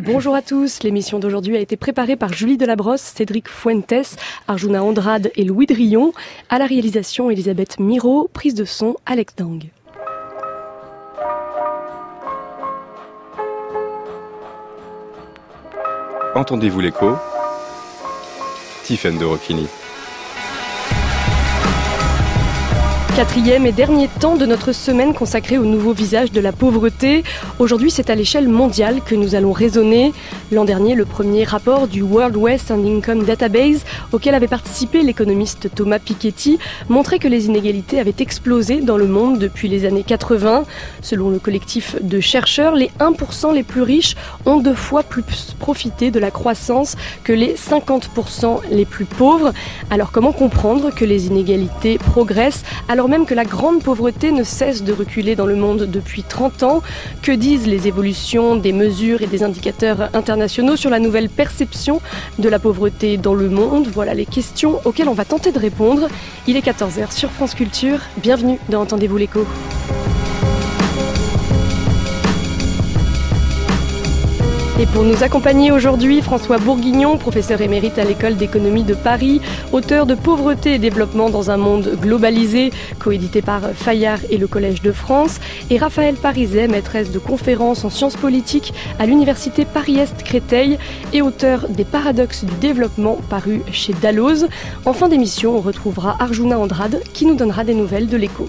Bonjour à tous, l'émission d'aujourd'hui a été préparée par Julie Delabrosse, Cédric Fuentes, Arjuna Andrade et Louis Drillon. À la réalisation, Elisabeth Miro, prise de son, Alex Dang. Entendez-vous l'écho ? Tiffaine de Rocchini. Quatrième et dernier temps de notre semaine consacrée au nouveau visage de la pauvreté. Aujourd'hui, c'est à l'échelle mondiale que nous allons raisonner. L'an dernier, le premier rapport du World Wealth and Income Database, auquel avait participé l'économiste Thomas Piketty, montrait que les inégalités avaient explosé dans le monde depuis les années 80. Selon le collectif de chercheurs, les 1% les plus riches ont 2 fois plus profité de la croissance que les 50% les plus pauvres. Alors comment comprendre que les inégalités progressent alors même que la grande pauvreté ne cesse de reculer dans le monde depuis 30 ans? Que disent les évolutions des mesures et des indicateurs internationaux sur la nouvelle perception de la pauvreté dans le monde? Voilà les questions auxquelles on va tenter de répondre. Il est 14h sur France Culture. Bienvenue dans Entendez-vous l'écho. Et pour nous accompagner aujourd'hui, François Bourguignon, professeur émérite à l'École d'économie de Paris, auteur de Pauvreté et développement dans un monde globalisé, coédité par Fayard et le Collège de France, et Raphaël Pariset, maîtresse de conférences en sciences politiques à l'Université Paris-Est Créteil et auteur des Paradoxes du développement paru chez Dalloz. En fin d'émission, on retrouvera Arjuna Andrade qui nous donnera des nouvelles de l'écho.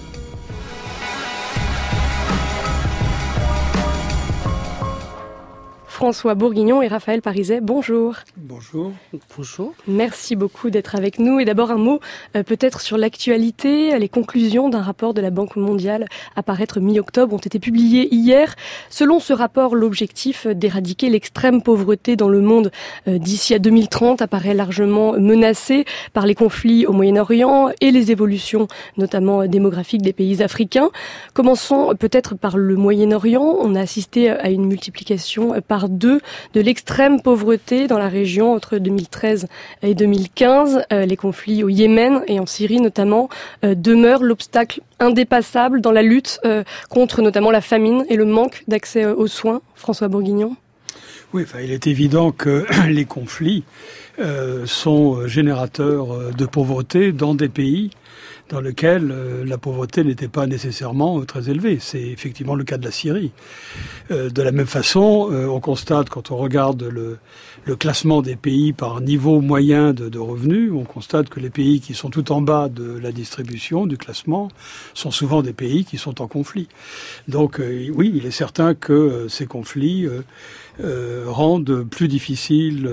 François Bourguignon et Raphaël Pariset, bonjour. Bonjour. Bonjour. Merci beaucoup d'être avec nous. Et d'abord un mot peut-être sur l'actualité. Les conclusions d'un rapport de la Banque mondiale à paraître mi-octobre ont été publiées hier. Selon ce rapport, l'objectif d'éradiquer l'extrême pauvreté dans le monde d'ici à 2030 apparaît largement menacé par les conflits au Moyen-Orient et les évolutions notamment démographiques des pays africains. Commençons peut-être par le Moyen-Orient. On a assisté à une multiplication par 2 de l'extrême pauvreté dans la région entre 2013 et 2015. Les conflits au Yémen et en Syrie notamment demeurent l'obstacle indépassable dans la lutte contre notamment la famine et le manque d'accès aux soins. François Bourguignon. Oui, il est évident que les conflits sont générateurs de pauvreté dans des pays dans lesquels la pauvreté n'était pas nécessairement très élevée. C'est effectivement le cas de la Syrie. De la même façon, on constate, quand on regarde le classement des pays par niveau moyen de revenus, on constate que les pays qui sont tout en bas de la distribution, du classement, sont souvent des pays qui sont en conflit. Donc oui, il est certain que ces conflits rendent plus difficiles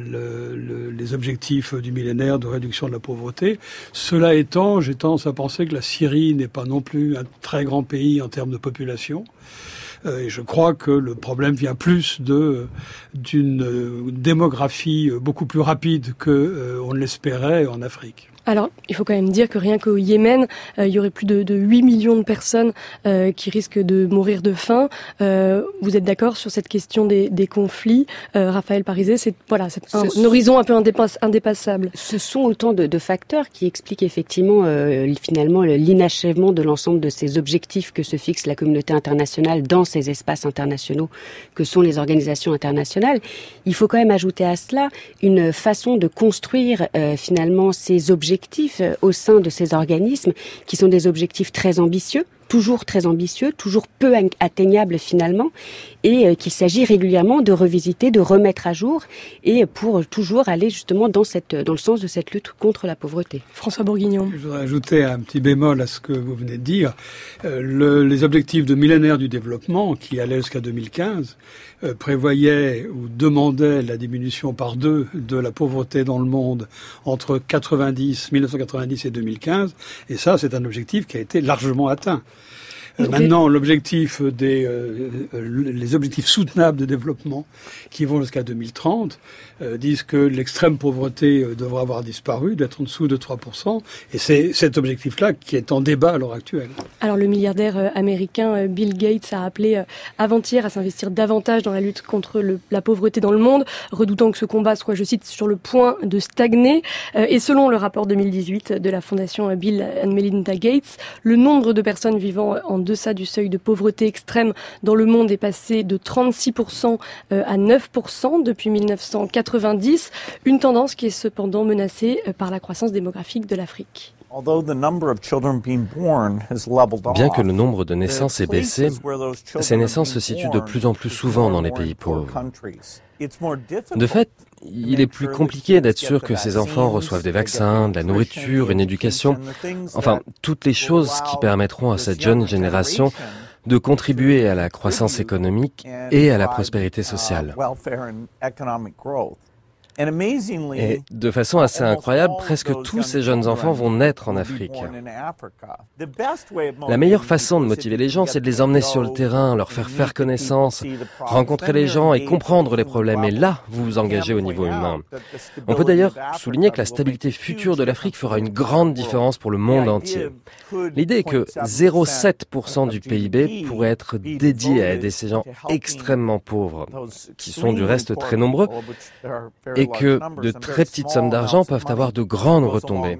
les objectifs du millénaire de réduction de la pauvreté. Cela étant, j'ai tendance à penser que la Syrie n'est pas non plus un très grand pays en termes de population. Et je crois que le problème vient plus d'une démographie beaucoup plus rapide qu'on ne l'espérait en Afrique. Alors, il faut quand même dire que rien qu'au Yémen, il y aurait plus de 8 millions de personnes qui risquent de mourir de faim. Vous êtes d'accord sur cette question des conflits, Raphaël Pariset? C'est un horizon un peu indépassable. Ce sont autant de facteurs qui expliquent effectivement finalement l'inachèvement de l'ensemble de ces objectifs que se fixe la communauté internationale dans ces espaces internationaux que sont les organisations internationales. Il faut quand même ajouter à cela une façon de construire finalement ces objectifs au sein de ces organismes qui sont des objectifs très ambitieux, toujours peu atteignables finalement, et qu'il s'agit régulièrement de revisiter, de remettre à jour, et pour toujours aller justement dans le sens de cette lutte contre la pauvreté. François Bourguignon. Je voudrais ajouter un petit bémol à ce que vous venez de dire. Les objectifs de millénaire du développement, qui allaient jusqu'à 2015, prévoyaient ou demandaient la diminution par 2 de la pauvreté dans le monde entre 1990 et 2015, et ça, c'est un objectif qui a été largement atteint. Maintenant, l'objectif les objectifs soutenables de développement qui vont jusqu'à 2030 disent que l'extrême pauvreté devra avoir disparu, d'être en dessous de 3%. Et c'est cet objectif-là qui est en débat à l'heure actuelle. Alors le milliardaire américain Bill Gates a appelé avant-hier à s'investir davantage dans la lutte contre la pauvreté dans le monde, redoutant que ce combat soit, je cite, sur le point de stagner. Et selon le rapport 2018 de la fondation Bill and Melinda Gates, le nombre de personnes vivant en deçà du seuil de pauvreté extrême dans le monde est passé de 36% à 9% depuis 1990. Une tendance qui est cependant menacée par la croissance démographique de l'Afrique. Bien que le nombre de naissances ait baissé, ces naissances se situent de plus en plus souvent dans les pays pauvres. De fait, il est plus compliqué d'être sûr que ces enfants reçoivent des vaccins, de la nourriture, une éducation, enfin, toutes les choses qui permettront à cette jeune génération de contribuer à la croissance économique et à la prospérité sociale. Et de façon assez incroyable, presque tous ces jeunes enfants vont naître en Afrique. La meilleure façon de motiver les gens, c'est de les emmener sur le terrain, leur faire connaissance, rencontrer les gens et comprendre les problèmes. Et là, vous vous engagez au niveau humain. On peut d'ailleurs souligner que la stabilité future de l'Afrique fera une grande différence pour le monde entier. L'idée est que 0,7% du PIB pourrait être dédié à aider ces gens extrêmement pauvres, qui sont du reste très nombreux, et que de très petites sommes d'argent peuvent avoir de grandes retombées.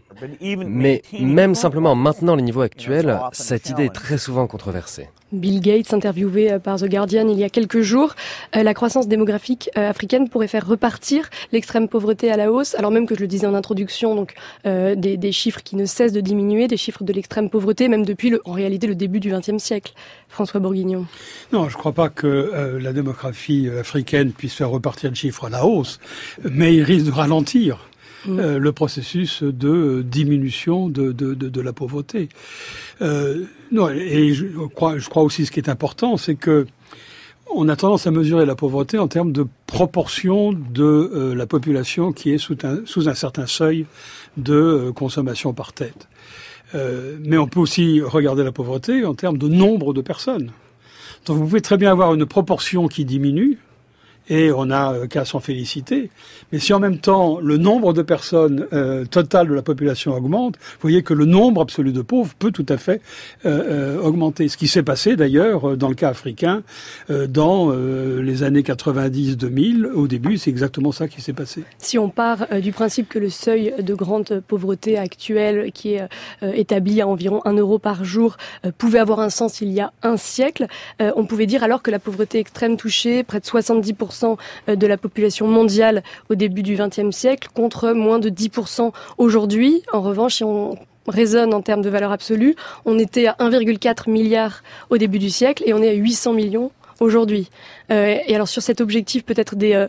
Mais même simplement en maintenant les niveaux actuels, cette idée est très souvent controversée. Bill Gates, interviewé par The Guardian il y a quelques jours, la croissance démographique africaine pourrait faire repartir l'extrême pauvreté à la hausse, alors même que je le disais en introduction, donc des chiffres qui ne cessent de diminuer, des chiffres de l'extrême pauvreté, même depuis en réalité le début du XXe siècle. François Bourguignon. Non, je ne crois pas que la démographie africaine puisse faire repartir le chiffre à la hausse, mais il risque de ralentir le processus de diminution de la pauvreté. Non, et je crois aussi ce qui est important, c'est que on a tendance à mesurer la pauvreté en termes de proportion de la population qui est sous un certain seuil de consommation par tête. Mais on peut aussi regarder la pauvreté en termes de nombre de personnes. Donc vous pouvez très bien avoir une proportion qui diminue, et on n'a qu'à s'en féliciter. Mais si en même temps le nombre de personnes total de la population augmente, vous voyez que le nombre absolu de pauvres peut tout à fait augmenter. Ce qui s'est passé d'ailleurs dans le cas africain dans les années 90-2000. Au début, c'est exactement ça qui s'est passé. Si on part du principe que le seuil de grande pauvreté actuel, qui est établi à environ 1 euro par jour, pouvait avoir un sens il y a un siècle, on pouvait dire alors que la pauvreté extrême touchait près de 70% de la population mondiale au début du XXe siècle, contre moins de 10% aujourd'hui. En revanche, si on raisonne en termes de valeur absolue, on était à 1,4 milliard au début du siècle et on est à 800 millions aujourd'hui. Et alors sur cet objectif peut-être des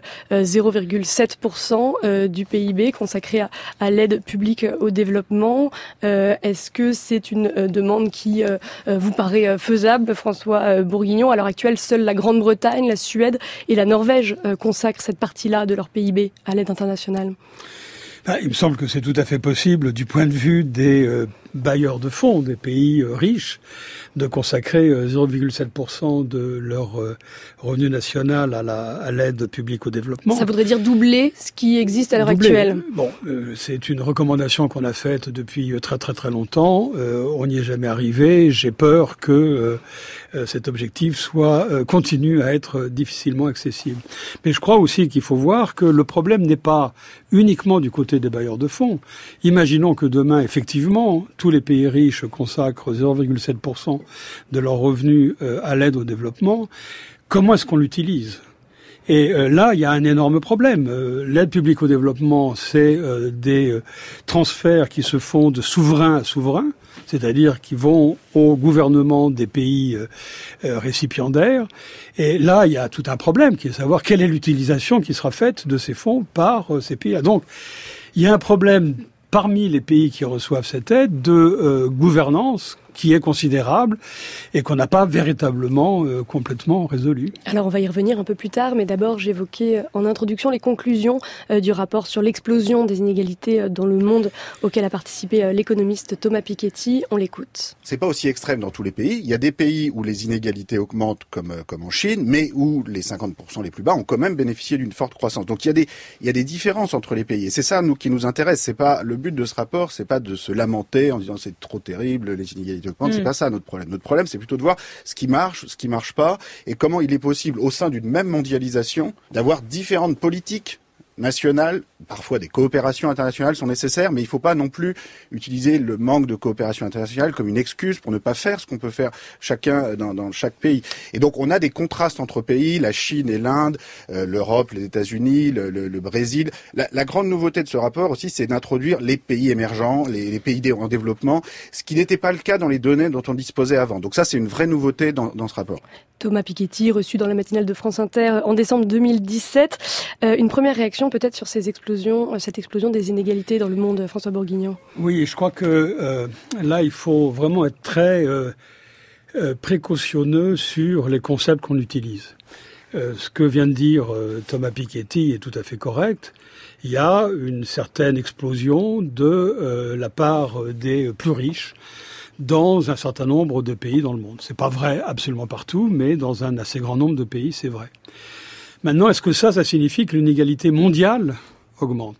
0,7% du PIB consacré à l'aide publique au développement, est-ce que c'est une demande qui vous paraît faisable, François Bourguignon? À l'heure actuelle, seule la Grande-Bretagne, la Suède et la Norvège consacrent cette partie-là de leur PIB à l'aide internationale. Il me semble que c'est tout à fait possible du point de vue des bailleurs de fonds, des pays riches, de consacrer 0,7% de leur revenu national à l'aide publique au développement. Ça voudrait dire doubler ce qui existe à l'heure actuelle. Bon, c'est une recommandation qu'on a faite depuis très très très longtemps. On n'y est jamais arrivé. J'ai peur que cet objectif continue à être difficilement accessible. Mais je crois aussi qu'il faut voir que le problème n'est pas uniquement du côté des bailleurs de fonds. Imaginons que demain, effectivement, tous les pays riches consacrent 0,7% de leurs revenus à l'aide au développement. Comment est-ce qu'on l'utilise ? Et là, il y a un énorme problème. L'aide publique au développement, c'est des transferts qui se font de souverain à souverain, c'est-à-dire qui vont au gouvernement des pays récipiendaires. Et là, il y a tout un problème qui est de savoir quelle est l'utilisation qui sera faite de ces fonds par ces pays. Donc, il y a un problème parmi les pays qui reçoivent cette aide de gouvernance qui est considérable et qu'on n'a pas véritablement complètement résolu. Alors on va y revenir un peu plus tard, mais d'abord j'évoquais en introduction les conclusions du rapport sur l'explosion des inégalités dans le monde auquel a participé l'économiste Thomas Piketty. On l'écoute. C'est pas aussi extrême dans tous les pays. Il y a des pays où les inégalités augmentent comme en Chine, mais où les 50% les plus bas ont quand même bénéficié d'une forte croissance. Donc il y a des différences entre les pays. Et c'est ça qui nous intéresse. C'est pas le but de ce rapport, c'est pas de se lamenter en disant c'est trop terrible, les inégalités augmentent. C'est pas ça notre problème. Notre problème, c'est plutôt de voir ce qui marche pas, et comment il est possible, au sein d'une même mondialisation, d'avoir différentes politiques nationales, parfois des coopérations internationales sont nécessaires, mais il ne faut pas non plus utiliser le manque de coopération internationale comme une excuse pour ne pas faire ce qu'on peut faire chacun dans chaque pays. Et donc on a des contrastes entre pays, la Chine et l'Inde, l'Europe, les États-Unis, le Brésil. La grande nouveauté de ce rapport aussi, c'est d'introduire les pays émergents, les pays en développement, ce qui n'était pas le cas dans les données dont on disposait avant. Donc ça, c'est une vraie nouveauté dans ce rapport. Thomas Piketty, reçu dans la matinale de France Inter en décembre 2017. Une première réaction peut-être sur cette explosion des inégalités dans le monde, François Bourguignon. Oui, je crois que là, il faut vraiment être très précautionneux sur les concepts qu'on utilise. Ce que vient de dire Thomas Piketty est tout à fait correct. Il y a une certaine explosion de la part des plus riches dans un certain nombre de pays dans le monde. C'est pas vrai absolument partout, mais dans un assez grand nombre de pays, c'est vrai. Maintenant, est-ce que ça signifie que l'inégalité mondiale augmente ?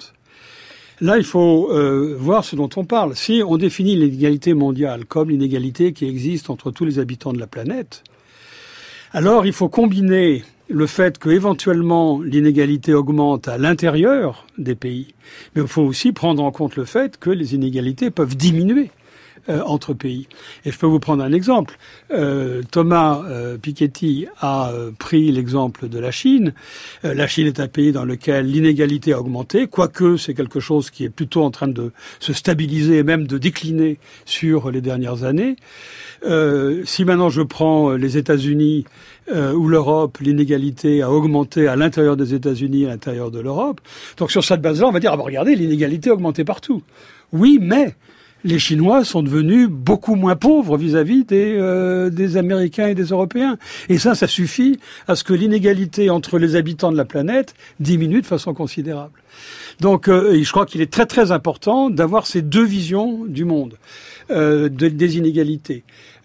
Là, il faut voir ce dont on parle. Si on définit l'inégalité mondiale comme l'inégalité qui existe entre tous les habitants de la planète, alors il faut combiner le fait que éventuellement l'inégalité augmente à l'intérieur des pays, mais il faut aussi prendre en compte le fait que les inégalités peuvent diminuer entre pays. Et je peux vous prendre un exemple. Thomas Piketty a pris l'exemple de la Chine. La Chine est un pays dans lequel l'inégalité a augmenté, quoique c'est quelque chose qui est plutôt en train de se stabiliser et même de décliner sur les dernières années. Si maintenant je prends les États-Unis ou l'Europe, l'inégalité a augmenté à l'intérieur des États-Unis et à l'intérieur de l'Europe. Donc sur cette base-là, on va dire, regardez, l'inégalité a augmenté partout. Oui, mais les Chinois sont devenus beaucoup moins pauvres vis-à-vis des Américains et des Européens. Et ça suffit à ce que l'inégalité entre les habitants de la planète diminue de façon considérable. Donc, je crois qu'il est très très important d'avoir ces deux visions du monde, des inégalités.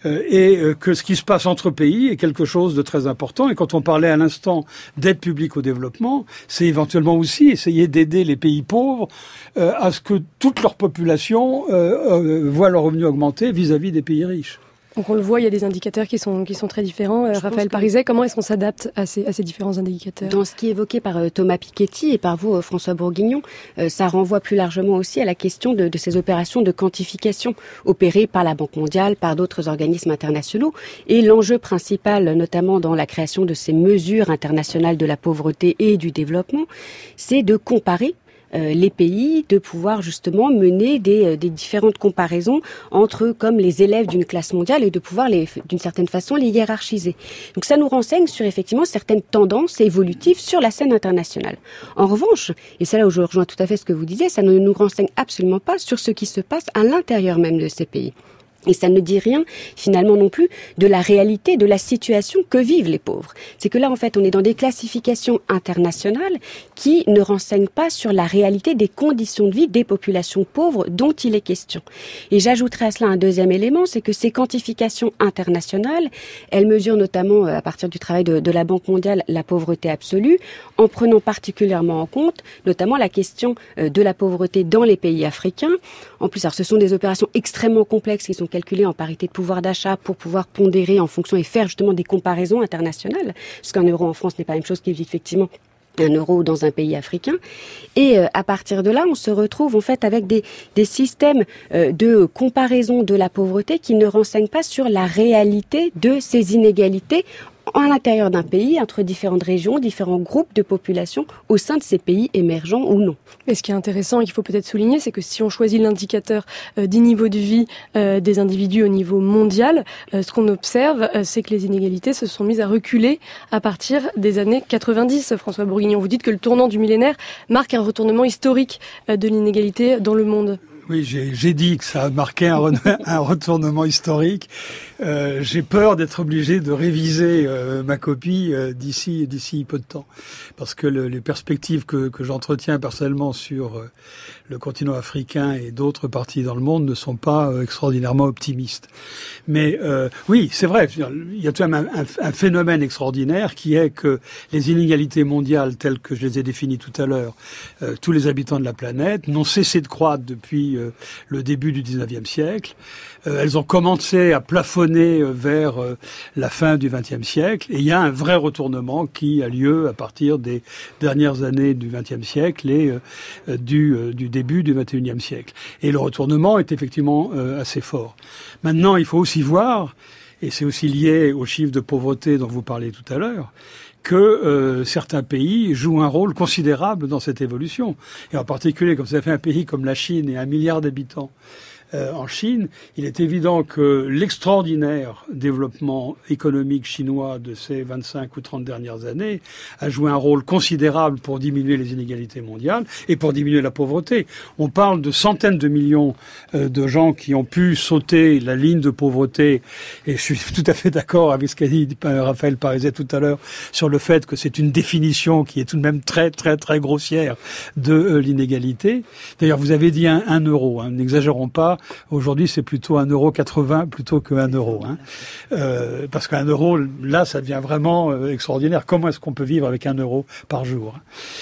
Et que ce qui se passe entre pays est quelque chose de très important. Et quand on parlait à l'instant d'aide publique au développement, c'est éventuellement aussi essayer d'aider les pays pauvres à ce que toute leur population voit leurs revenus augmenter vis-à-vis des pays riches. Donc on le voit, il y a des indicateurs qui sont très différents. Raphaël Parizet, comment est-ce qu'on s'adapte à ces différents indicateurs ? Dans ce qui est évoqué par Thomas Piketty et par vous, François Bourguignon, ça renvoie plus largement aussi à la question de ces opérations de quantification opérées par la Banque mondiale, par d'autres organismes internationaux. Et l'enjeu principal, notamment dans la création de ces mesures internationales de la pauvreté et du développement, c'est de comparer les pays, de pouvoir justement mener des différentes comparaisons entre comme les élèves d'une classe mondiale et de pouvoir d'une certaine façon les hiérarchiser. Donc ça nous renseigne sur effectivement certaines tendances évolutives sur la scène internationale. En revanche, et c'est là où je rejoins tout à fait ce que vous disiez, ça ne nous renseigne absolument pas sur ce qui se passe à l'intérieur même de ces pays. Et ça ne dit rien, finalement non plus, de la réalité, de la situation que vivent les pauvres. C'est que là, en fait, on est dans des classifications internationales qui ne renseignent pas sur la réalité des conditions de vie des populations pauvres dont il est question. Et j'ajouterai à cela un deuxième élément, c'est que ces quantifications internationales, elles mesurent notamment, à partir du travail de la Banque mondiale, la pauvreté absolue, en prenant particulièrement en compte, notamment la question de la pauvreté dans les pays africains. En plus, alors, ce sont des opérations extrêmement complexes qui sont calculées en parité de pouvoir d'achat pour pouvoir pondérer en fonction et faire justement des comparaisons internationales. Parce qu'un euro en France n'est pas la même chose qu'effectivement un euro dans un pays africain. Et à partir de là, on se retrouve en fait avec des systèmes de comparaison de la pauvreté qui ne renseignent pas sur la réalité de ces inégalités à l'intérieur d'un pays, entre différentes régions, différents groupes de population au sein de ces pays émergents ou non. Mais ce qui est intéressant et qu'il faut peut-être souligner, c'est que si on choisit l'indicateur du niveau de vie des individus au niveau mondial, ce qu'on observe, c'est que les inégalités se sont mises à reculer à partir des années 90. François Bourguignon, vous dites que le tournant du millénaire marque un retournement historique de l'inégalité dans le monde. Oui, j'ai dit que ça marquait un retournement historique. J'ai peur d'être obligé de réviser ma copie d'ici peu de temps, parce que les perspectives que j'entretiens personnellement sur le continent africain et d'autres parties dans le monde ne sont pas extraordinairement optimistes. Mais oui, c'est vrai, il y a tout de même un phénomène extraordinaire qui est que les inégalités mondiales telles que je les ai définies tout à l'heure, tous les habitants de la planète n'ont cessé de croître depuis depuis le début du 19e siècle. Elles ont commencé à plafonner vers la fin du 20e siècle. Et il y a un vrai retournement qui a lieu à partir des dernières années du 20e siècle et du début du 21e siècle. Et le retournement est effectivement assez fort. Maintenant, il faut aussi voir, et c'est aussi lié aux chiffres de pauvreté dont vous parlez tout à l'heure, que certains pays jouent un rôle considérable dans cette évolution. Et en particulier, comme ça fait un pays comme la Chine et 1 milliard d'habitants en Chine, il est évident que l'extraordinaire développement économique chinois de ces 25 ou 30 dernières années a joué un rôle considérable pour diminuer les inégalités mondiales et pour diminuer la pauvreté. On parle de centaines de millions de gens qui ont pu sauter la ligne de pauvreté, et je suis tout à fait d'accord avec ce qu'a dit Raphaël Pariset tout à l'heure sur le fait que c'est une définition qui est tout de même très très très grossière de l'inégalité. D'ailleurs, vous avez dit 1 euro, n'exagérons pas. Aujourd'hui, c'est plutôt 1,80 € plutôt que 1 euro. Parce qu'un euro, là, ça devient vraiment extraordinaire. Comment est-ce qu'on peut vivre avec 1 euro par jour?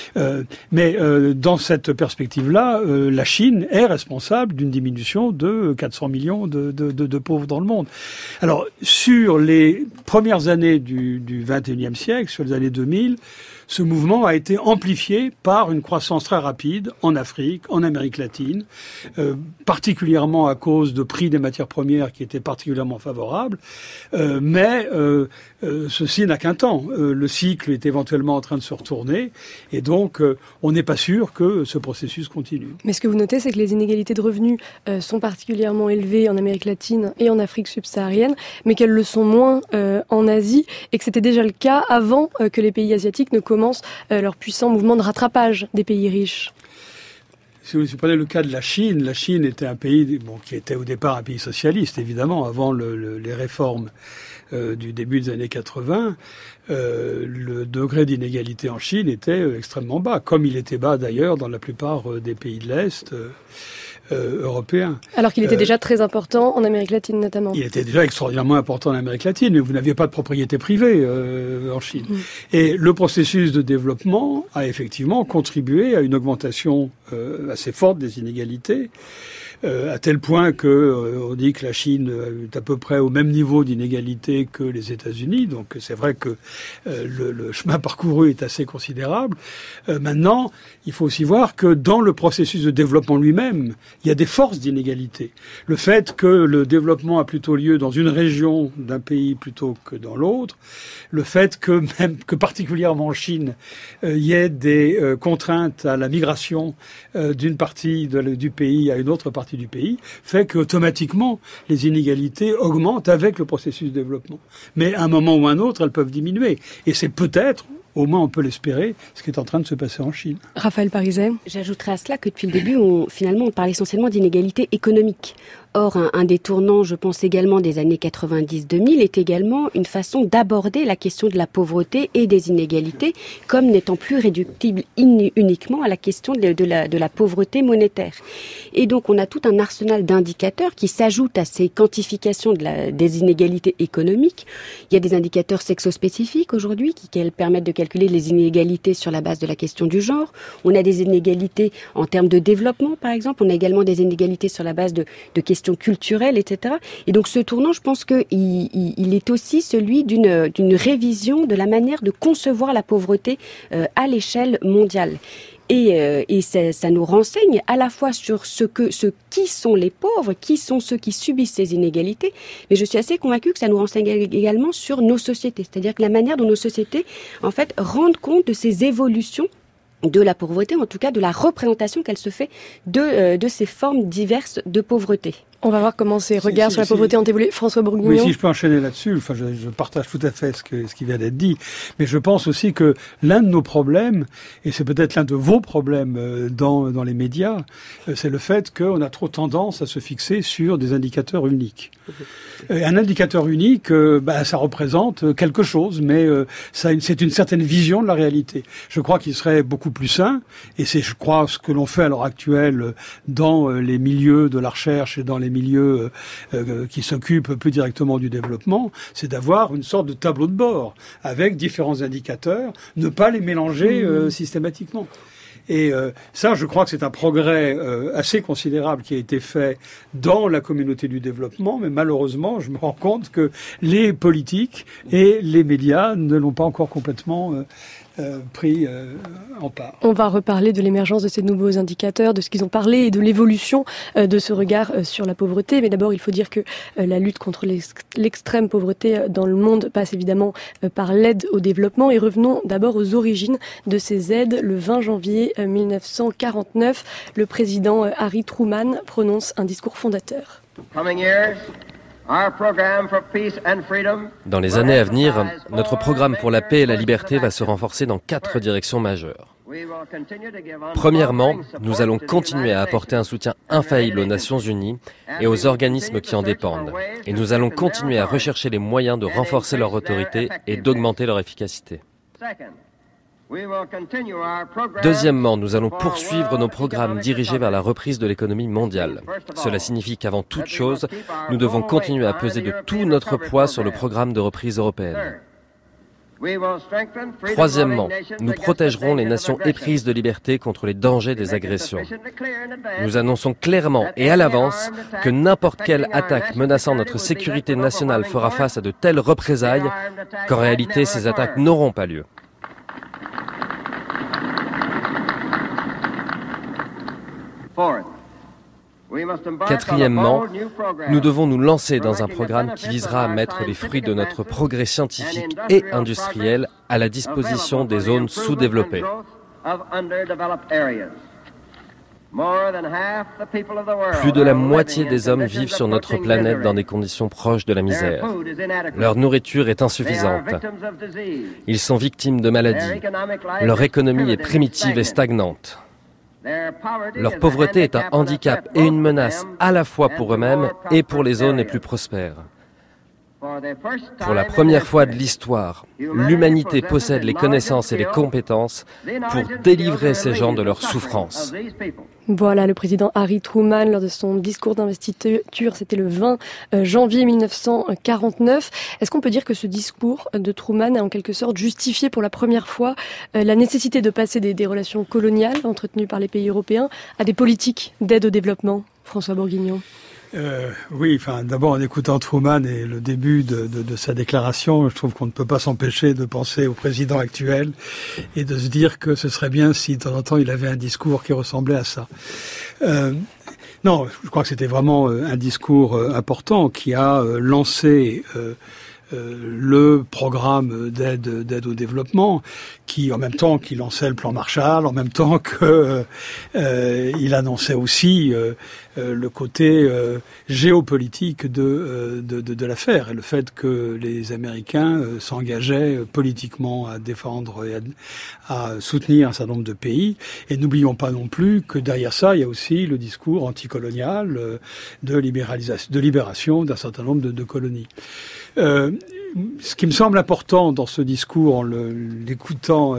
Mais dans cette perspective-là, la Chine est responsable d'une diminution de 400 millions de pauvres dans le monde. Alors, sur les premières années du 21e siècle, sur les années 2000, ce mouvement a été amplifié par une croissance très rapide en Afrique, en Amérique latine, particulièrement à cause de prix des matières premières qui étaient particulièrement favorables. Mais ceci n'a qu'un temps. Le cycle est éventuellement en train de se retourner et donc on n'est pas sûr que ce processus continue. Mais ce que vous notez, c'est que les inégalités de revenus sont particulièrement élevées en Amérique latine et en Afrique subsaharienne, mais qu'elles le sont moins en Asie et que c'était déjà le cas avant que les pays asiatiques ne commencent leur puissant mouvement de rattrapage des pays riches. Si vous prenez le cas de la Chine était un pays qui était au départ un pays socialiste, évidemment, avant les réformes du début des années 80. Le degré d'inégalité en Chine était extrêmement bas, comme il était bas d'ailleurs dans la plupart des pays de l'Est européens. Alors qu'il était déjà très important en Amérique latine notamment. Il était déjà extraordinairement important en Amérique latine, mais vous n'aviez pas de propriété privée en Chine. Et le processus de développement a effectivement contribué à une augmentation assez forte des inégalités. À tel point que on dit que la Chine est à peu près au même niveau d'inégalité que les États-Unis. Donc c'est vrai que le chemin parcouru est assez considérable. Maintenant, il faut aussi voir que dans le processus de développement lui-même, il y a des forces d'inégalité. Le fait que le développement a plutôt lieu dans une région d'un pays plutôt que dans l'autre, le fait que particulièrement en Chine, il y ait des contraintes à la migration d'une partie du pays à une autre partie du pays, fait qu'automatiquement, les inégalités augmentent avec le processus de développement. Mais à un moment ou à un autre, elles peuvent diminuer. Et c'est peut-être, au moins on peut l'espérer, ce qui est en train de se passer en Chine. Raphaël Pariset. J'ajouterais à cela que depuis le début, on parle essentiellement d'inégalités économiques. Or, un des tournants, je pense également des années 90-2000, est également une façon d'aborder la question de la pauvreté et des inégalités comme n'étant plus réductible uniquement à la question de la pauvreté monétaire. Et donc, on a tout un arsenal d'indicateurs qui s'ajoutent à ces quantifications des inégalités économiques. Il y a des indicateurs sexospécifiques aujourd'hui qui permettent de calculer les inégalités sur la base de la question du genre. On a des inégalités en termes de développement, par exemple. On a également des inégalités sur la base de questions culturelles, etc. Et donc ce tournant, je pense qu'il est aussi celui d'une révision de la manière de concevoir la pauvreté à l'échelle mondiale. Et ça nous renseigne à la fois sur qui sont les pauvres, qui sont ceux qui subissent ces inégalités, mais je suis assez convaincue que ça nous renseigne également sur nos sociétés, c'est-à-dire que la manière dont nos sociétés, en fait, rendent compte de ces évolutions de la pauvreté, en tout cas de la représentation qu'elle se fait de ces formes diverses de pauvreté. On va voir comment ces regards sur la pauvreté ont évolué. François Bourguignon. Oui, si je peux enchaîner là-dessus, je partage tout à fait ce qui vient d'être dit, mais je pense aussi que l'un de nos problèmes, et c'est peut-être l'un de vos problèmes dans les médias, c'est le fait qu'on a trop tendance à se fixer sur des indicateurs uniques. Un indicateur unique, ça représente quelque chose, mais c'est une certaine vision de la réalité. Je crois qu'il serait beaucoup plus sain, et c'est, je crois, ce que l'on fait à l'heure actuelle dans les milieux de la recherche et dans les milieux qui s'occupent plus directement du développement, c'est d'avoir une sorte de tableau de bord avec différents indicateurs, ne pas les mélanger systématiquement. Et ça, je crois que c'est un progrès assez considérable qui a été fait dans la communauté du développement, mais malheureusement, je me rends compte que les politiques et les médias ne l'ont pas encore complètement pris en part. On va reparler de l'émergence de ces nouveaux indicateurs, de ce qu'ils ont parlé et de l'évolution de ce regard sur la pauvreté. Mais d'abord, il faut dire que la lutte contre l'extrême pauvreté dans le monde passe évidemment par l'aide au développement. Et revenons d'abord aux origines de ces aides. Le 20 janvier 1949, le président Harry Truman prononce un discours fondateur. Dans les années à venir, notre programme pour la paix et la liberté va se renforcer dans 4 directions majeures. Premièrement, nous allons continuer à apporter un soutien infaillible aux Nations Unies et aux organismes qui en dépendent. Et nous allons continuer à rechercher les moyens de renforcer leur autorité et d'augmenter leur efficacité. Deuxièmement, nous allons poursuivre nos programmes dirigés vers la reprise de l'économie mondiale. Cela signifie qu'avant toute chose, nous devons continuer à peser de tout notre poids sur le programme de reprise européenne. Troisièmement, nous protégerons les nations éprises de liberté contre les dangers des agressions. Nous annonçons clairement et à l'avance que n'importe quelle attaque menaçant notre sécurité nationale fera face à de telles représailles qu'en réalité ces attaques n'auront pas lieu. Quatrièmement, nous devons nous lancer dans un programme qui visera à mettre les fruits de notre progrès scientifique et industriel à la disposition des zones sous-développées. Plus de la moitié des hommes vivent sur notre planète dans des conditions proches de la misère. Leur nourriture est insuffisante. Ils sont victimes de maladies. Leur économie est primitive et stagnante. Leur pauvreté est un handicap et une menace à la fois pour eux-mêmes et pour les zones les plus prospères. Pour la première fois de l'histoire, l'humanité possède les connaissances et les compétences pour délivrer ces gens de leur souffrance. Voilà le président Harry Truman lors de son discours d'investiture, c'était le 20 janvier 1949. Est-ce qu'on peut dire que ce discours de Truman a en quelque sorte justifié pour la première fois la nécessité de passer des relations coloniales entretenues par les pays européens à des politiques d'aide au développement, François Bourguignon? Oui, d'abord en écoutant Truman et le début de sa déclaration, je trouve qu'on ne peut pas s'empêcher de penser au président actuel et de se dire que ce serait bien si de temps en temps il avait un discours qui ressemblait à ça. Non, je crois que c'était vraiment un discours important qui a lancé le programme d'aide au développement, qui en même temps qu'il lançait le plan Marshall, en même temps que il annonçait aussi le côté géopolitique de l'affaire et le fait que les Américains s'engageaient politiquement à défendre et à soutenir un certain nombre de pays. Et n'oublions pas non plus que derrière ça, il y a aussi le discours anticolonial de libération d'un certain nombre de colonies. Ce qui me semble important dans ce discours, en l'écoutant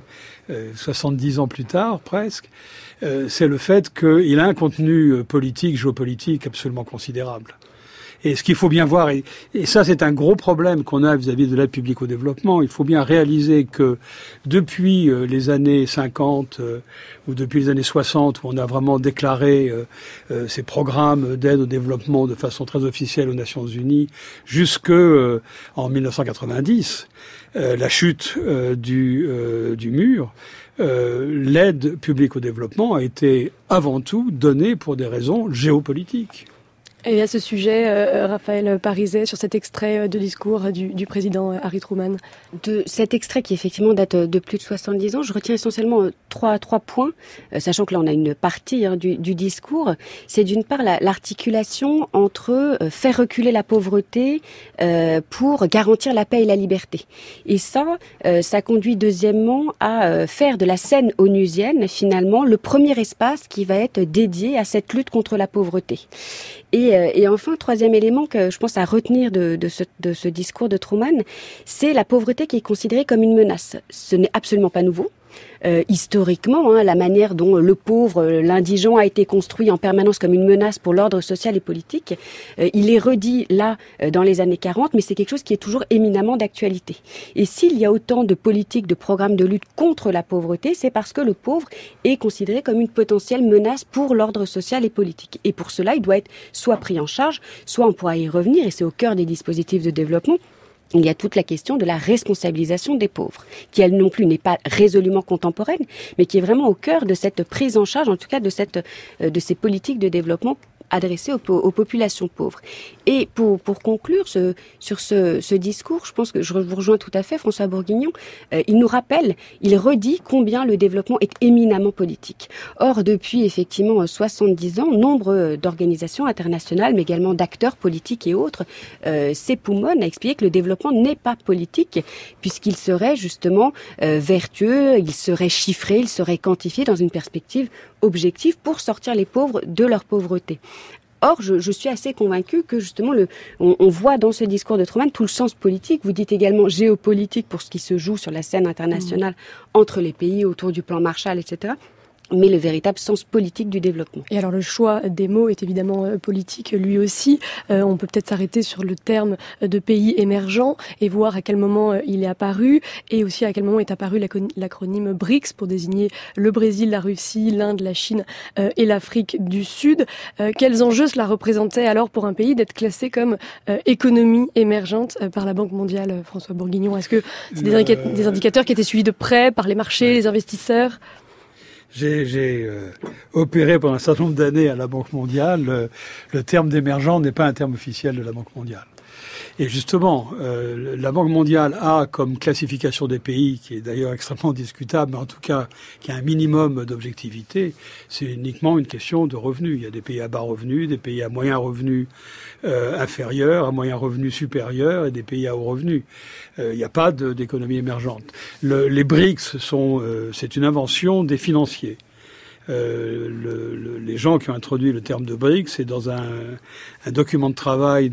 70 ans plus tard, presque, c'est le fait qu'il a un contenu politique, géopolitique absolument considérable. Et ce qu'il faut bien voir, et ça c'est un gros problème qu'on a vis-à-vis de l'aide publique au développement, il faut bien réaliser que depuis les années 50 ou depuis les années 60, où on a vraiment déclaré ces programmes d'aide au développement de façon très officielle aux Nations Unies, jusque en 1990, la chute du mur, l'aide publique au développement a été avant tout donnée pour des raisons géopolitiques. Et à ce sujet, Raphaël Pariset, sur cet extrait de discours du président Harry Truman. De cet extrait qui effectivement date de plus de 70 ans, je retiens essentiellement trois points, sachant que là on a une partie du discours. C'est d'une part l'articulation entre faire reculer la pauvreté pour garantir la paix et la liberté. Et ça conduit deuxièmement à faire de la scène onusienne finalement le premier espace qui va être dédié à cette lutte contre la pauvreté. Et enfin, troisième élément que je pense à retenir de ce discours de Truman, c'est la pauvreté qui est considérée comme une menace. Ce n'est absolument pas nouveau. historiquement, la manière dont le pauvre, l'indigent a été construit en permanence comme une menace pour l'ordre social et politique. Il est redit là dans les années 40, mais c'est quelque chose qui est toujours éminemment d'actualité. Et s'il y a autant de politiques, de programmes de lutte contre la pauvreté, c'est parce que le pauvre est considéré comme une potentielle menace pour l'ordre social et politique. Et pour cela, il doit être soit pris en charge, soit on pourra y revenir, et c'est au cœur des dispositifs de développement. Il y a toute la question de la responsabilisation des pauvres, qui elle non plus n'est pas résolument contemporaine, mais qui est vraiment au cœur de cette prise en charge, en tout cas de ces politiques de développement adressées aux populations pauvres. Et pour conclure sur ce discours, je pense que je vous rejoins tout à fait, François Bourguignon, il nous rappelle, il redit combien le développement est éminemment politique. Or, depuis effectivement 70 ans, nombre d'organisations internationales, mais également d'acteurs politiques et autres, s'époumonent à expliquer que le développement n'est pas politique, puisqu'il serait justement vertueux, il serait chiffré, il serait quantifié dans une perspective objective pour sortir les pauvres de leur pauvreté. Or, je suis assez convaincue que justement, on voit dans ce discours de Truman tout le sens politique. Vous dites également géopolitique pour ce qui se joue sur la scène internationale entre les pays autour du plan Marshall, etc., mais le véritable sens politique du développement. Et alors le choix des mots est évidemment politique lui aussi. On peut peut-être s'arrêter sur le terme de pays émergent et voir à quel moment il est apparu et aussi à quel moment est apparu l'acronyme BRICS pour désigner le Brésil, la Russie, l'Inde, la Chine et l'Afrique du Sud. Quels enjeux cela représentait alors pour un pays d'être classé comme économie émergente par la Banque mondiale, François Bourguignon? Est-ce que c'est des indicateurs qui étaient suivis de près par les marchés, les investisseurs? J'ai opéré pendant un certain nombre d'années à la Banque mondiale. Le terme d'émergent n'est pas un terme officiel de la Banque mondiale. Et justement, la Banque mondiale a comme classification des pays, qui est d'ailleurs extrêmement discutable, mais en tout cas qui a un minimum d'objectivité, c'est uniquement une question de revenus. Il y a des pays à bas revenus, des pays à moyen revenu inférieur, à moyen revenu supérieur et des pays à haut revenu. Il n'y a pas d'économie émergente. Les BRICS c'est une invention des financiers. Les gens qui ont introduit le terme de BRICS, c'est dans un document de travail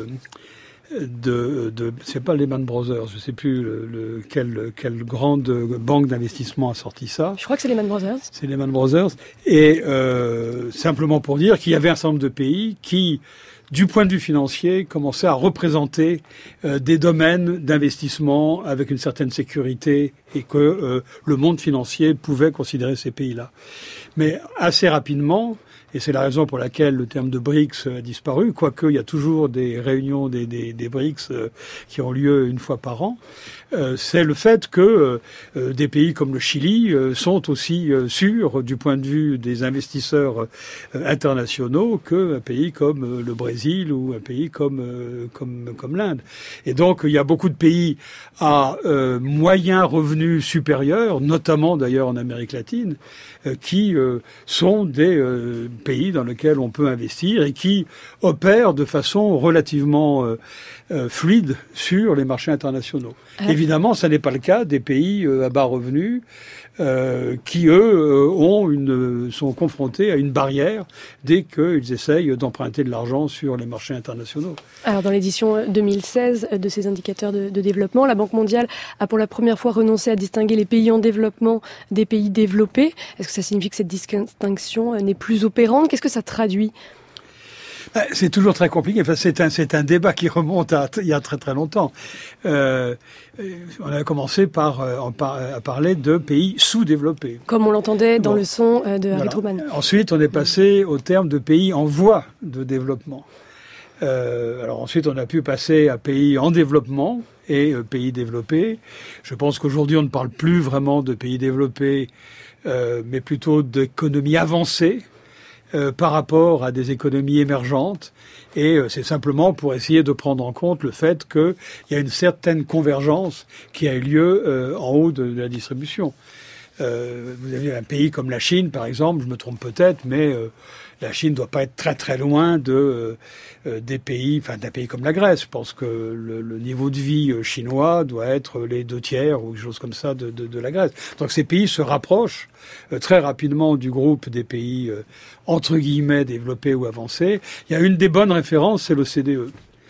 c'est pas Lehman Brothers, je sais plus quelle grande banque d'investissement a sorti ça. Je crois que c'est Lehman Brothers. C'est Lehman Brothers. Et simplement pour dire qu'il y avait un certain nombre de pays qui, du point de vue financier, commençaient à représenter des domaines d'investissement avec une certaine sécurité et que le monde financier pouvait considérer ces pays-là. Mais assez rapidement, et c'est la raison pour laquelle le terme de BRICS a disparu, quoique il y a toujours des réunions des BRICS qui ont lieu une fois par an, c'est le fait que des pays comme le Chili sont aussi sûrs du point de vue des investisseurs internationaux qu'un pays comme le Brésil ou un pays comme l'Inde. Et donc il y a beaucoup de pays à moyens revenus supérieurs, notamment d'ailleurs en Amérique latine, qui sont des pays dans lesquels on peut investir et qui opèrent de façon relativement fluide sur les marchés internationaux. Évidemment, ça n'est pas le cas des pays à bas revenus qui, eux, sont confrontés à une barrière dès qu'ils essayent d'emprunter de l'argent sur les marchés internationaux. Alors, dans l'édition 2016 de ces indicateurs de développement, la Banque mondiale a pour la première fois renoncé à distinguer les pays en développement des pays développés. Est-ce que ça signifie que cette distinction n'est plus opérante? Qu'est-ce que ça traduit? C'est toujours très compliqué. Enfin, c'est un débat qui remonte à il y a très très longtemps. On a commencé à parler de pays sous-développés. Comme on l'entendait dans le son de Harry Truman. Ensuite, on est passé au terme de pays en voie de développement. Alors ensuite, on a pu passer à pays en développement et pays développés. Je pense qu'aujourd'hui, on ne parle plus vraiment de pays développés, mais plutôt d'économies avancées. Par rapport à des économies émergentes, et c'est simplement pour essayer de prendre en compte le fait qu'il y a une certaine convergence qui a eu lieu en haut de la distribution. Vous avez un pays comme la Chine, par exemple, je me trompe peut-être, mais la Chine ne doit pas être très très loin des pays, enfin d'un pays comme la Grèce. Je pense que le niveau de vie chinois doit être les 2/3 ou quelque chose comme ça de la Grèce. Donc ces pays se rapprochent très rapidement du groupe des pays entre guillemets développés ou avancés. Il y a une des bonnes références, c'est l'OCDE.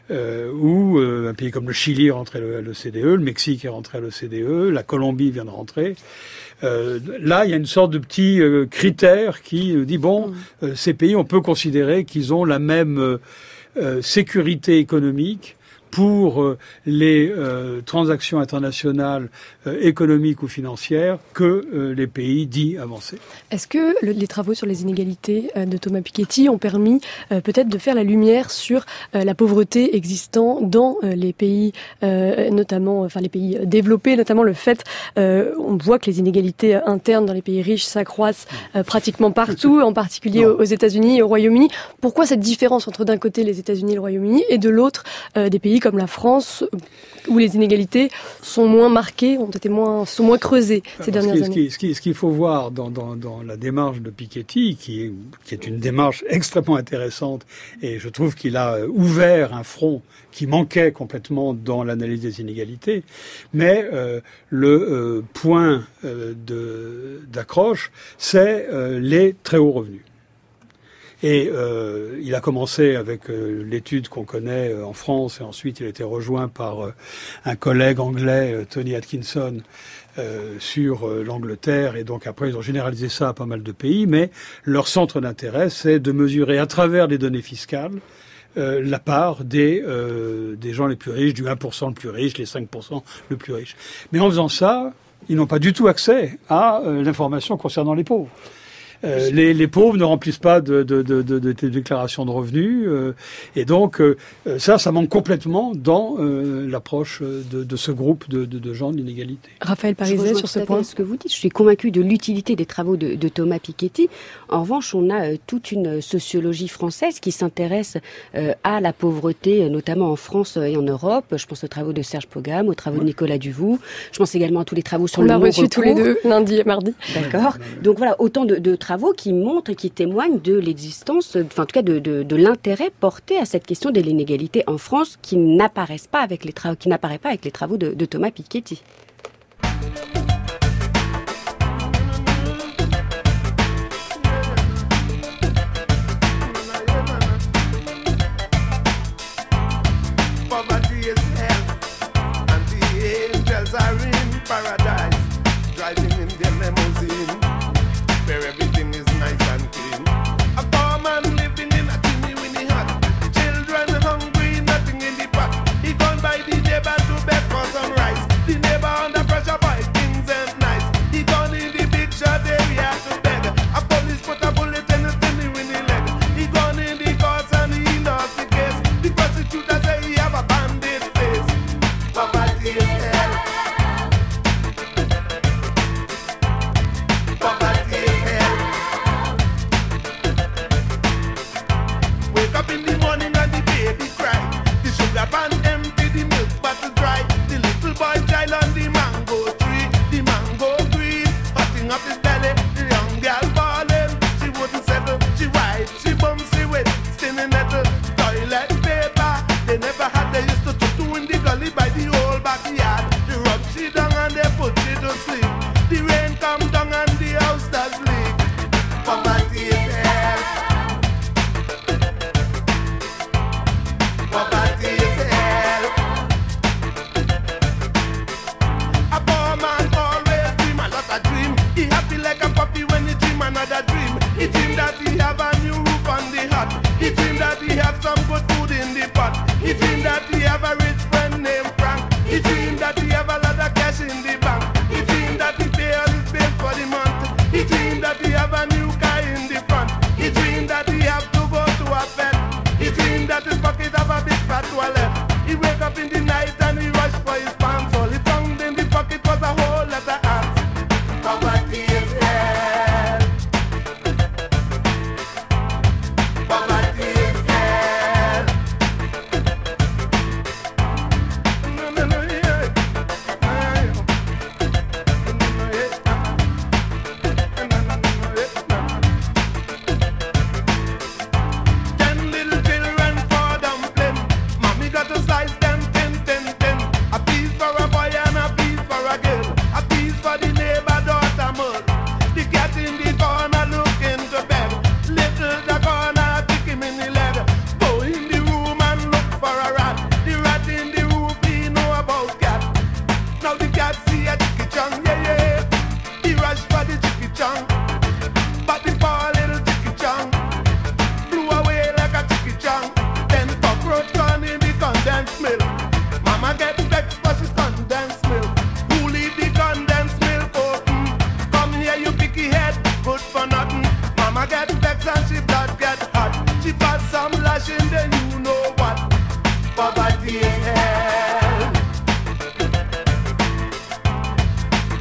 où un pays comme le Chili est rentré à l'OCDE, le Mexique est rentré à l'OCDE, la Colombie vient de rentrer. Là, il y a une sorte de petit critère qui dit, ces pays, on peut considérer qu'ils ont la même sécurité économique pour les transactions internationales économiques ou financières que les pays dits avancés. Est-ce que les travaux sur les inégalités de Thomas Piketty ont permis peut-être de faire la lumière sur la pauvreté existant dans les pays, notamment, enfin les pays développés, notamment le fait, on voit que les inégalités internes dans les pays riches s'accroissent pratiquement partout, en particulier aux États-Unis et au Royaume-Uni. Pourquoi cette différence entre d'un côté les États-Unis et le Royaume-Uni et de l'autre des pays comme la France, où les inégalités sont moins marquées, sont moins creusées ces dernières années. Ce qu'il faut voir dans la démarche de Piketty, qui est une démarche extrêmement intéressante, et je trouve qu'il a ouvert un front qui manquait complètement dans l'analyse des inégalités, mais le point d'accroche, c'est les très hauts revenus. Et il a commencé avec l'étude qu'on connaît en France, et ensuite il a été rejoint par un collègue anglais, Tony Atkinson, sur l'Angleterre, et donc après ils ont généralisé ça à pas mal de pays, mais leur centre d'intérêt, c'est de mesurer à travers les données fiscales la part des gens les plus riches, du 1% le plus riche, les 5% le plus riche. Mais en faisant ça, ils n'ont pas du tout accès à l'information concernant les pauvres. Les pauvres ne remplissent pas de déclaration de revenus, et donc ça manque complètement dans l'approche de ce groupe de gens de l'inégalité. Raphaël Pariset, sur ce point. Ce que vous dites, je suis convaincue de l'utilité des travaux de Thomas Piketty. En revanche, on a toute une sociologie française qui s'intéresse à la pauvreté, notamment en France et en Europe. Je pense aux travaux de Serge Pogam, aux travaux de Nicolas Duvoux. Je pense également à tous les travaux sur le non-recours. On a reçu tous les deux, lundi et mardi. D'accord. Donc voilà, autant de travaux qui montrent et qui témoignent de l'existence, enfin en tout cas de l'intérêt porté à cette question de l'inégalité en France, qui n'apparaît pas avec les travaux de Thomas Piketty.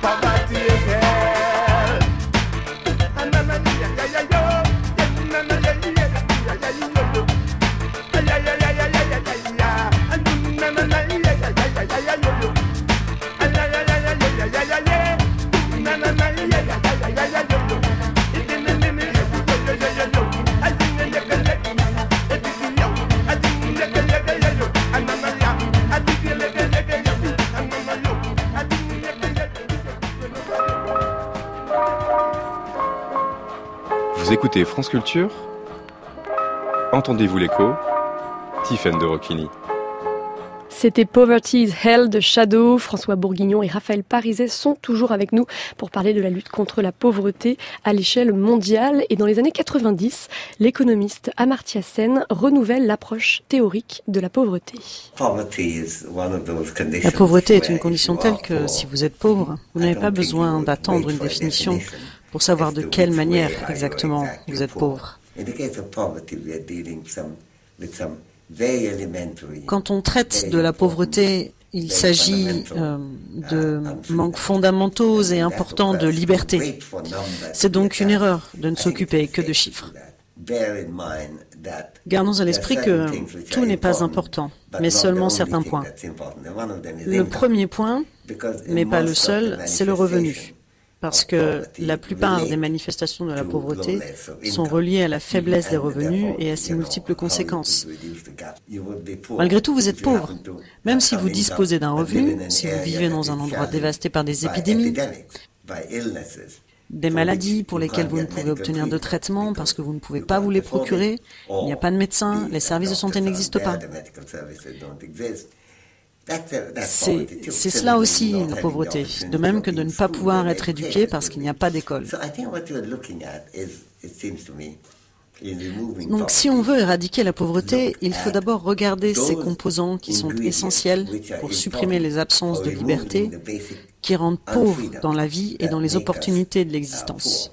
Vous écoutez France Culture ? Entendez-vous l'écho ? Tiffaine de Roquigny. C'était Poverty is Hell de Shadow. François Bourguignon et Raphaël Parizet sont toujours avec nous pour parler de la lutte contre la pauvreté à l'échelle mondiale. Et dans les années 90, l'économiste Amartya Sen renouvelle l'approche théorique de la pauvreté. La pauvreté est une condition telle que si vous êtes pauvre, vous n'avez pas besoin d'attendre une définition pour savoir de quelle manière exactement vous êtes pauvre. Quand on traite de la pauvreté, il s'agit de manques fondamentaux et importants de liberté. C'est donc une erreur de ne s'occuper que de chiffres. Gardons à l'esprit que tout n'est pas important, mais seulement certains points. Le premier point, mais pas le seul, c'est le revenu. Parce que la plupart des manifestations de la pauvreté sont reliées à la faiblesse des revenus et à ses multiples conséquences. Malgré tout, vous êtes pauvre. Même si vous disposez d'un revenu, si vous vivez dans un endroit dévasté par des épidémies, des maladies pour lesquelles vous ne pouvez obtenir de traitement parce que vous ne pouvez pas vous les procurer, il n'y a pas de médecin, les services de santé n'existent pas. C'est cela aussi la pauvreté, de même que de ne pas pouvoir être éduqué parce qu'il n'y a pas d'école. Donc si on veut éradiquer la pauvreté, il faut d'abord regarder ces composants qui sont essentiels pour supprimer les absences de liberté qui rendent pauvres dans la vie et dans les opportunités de l'existence.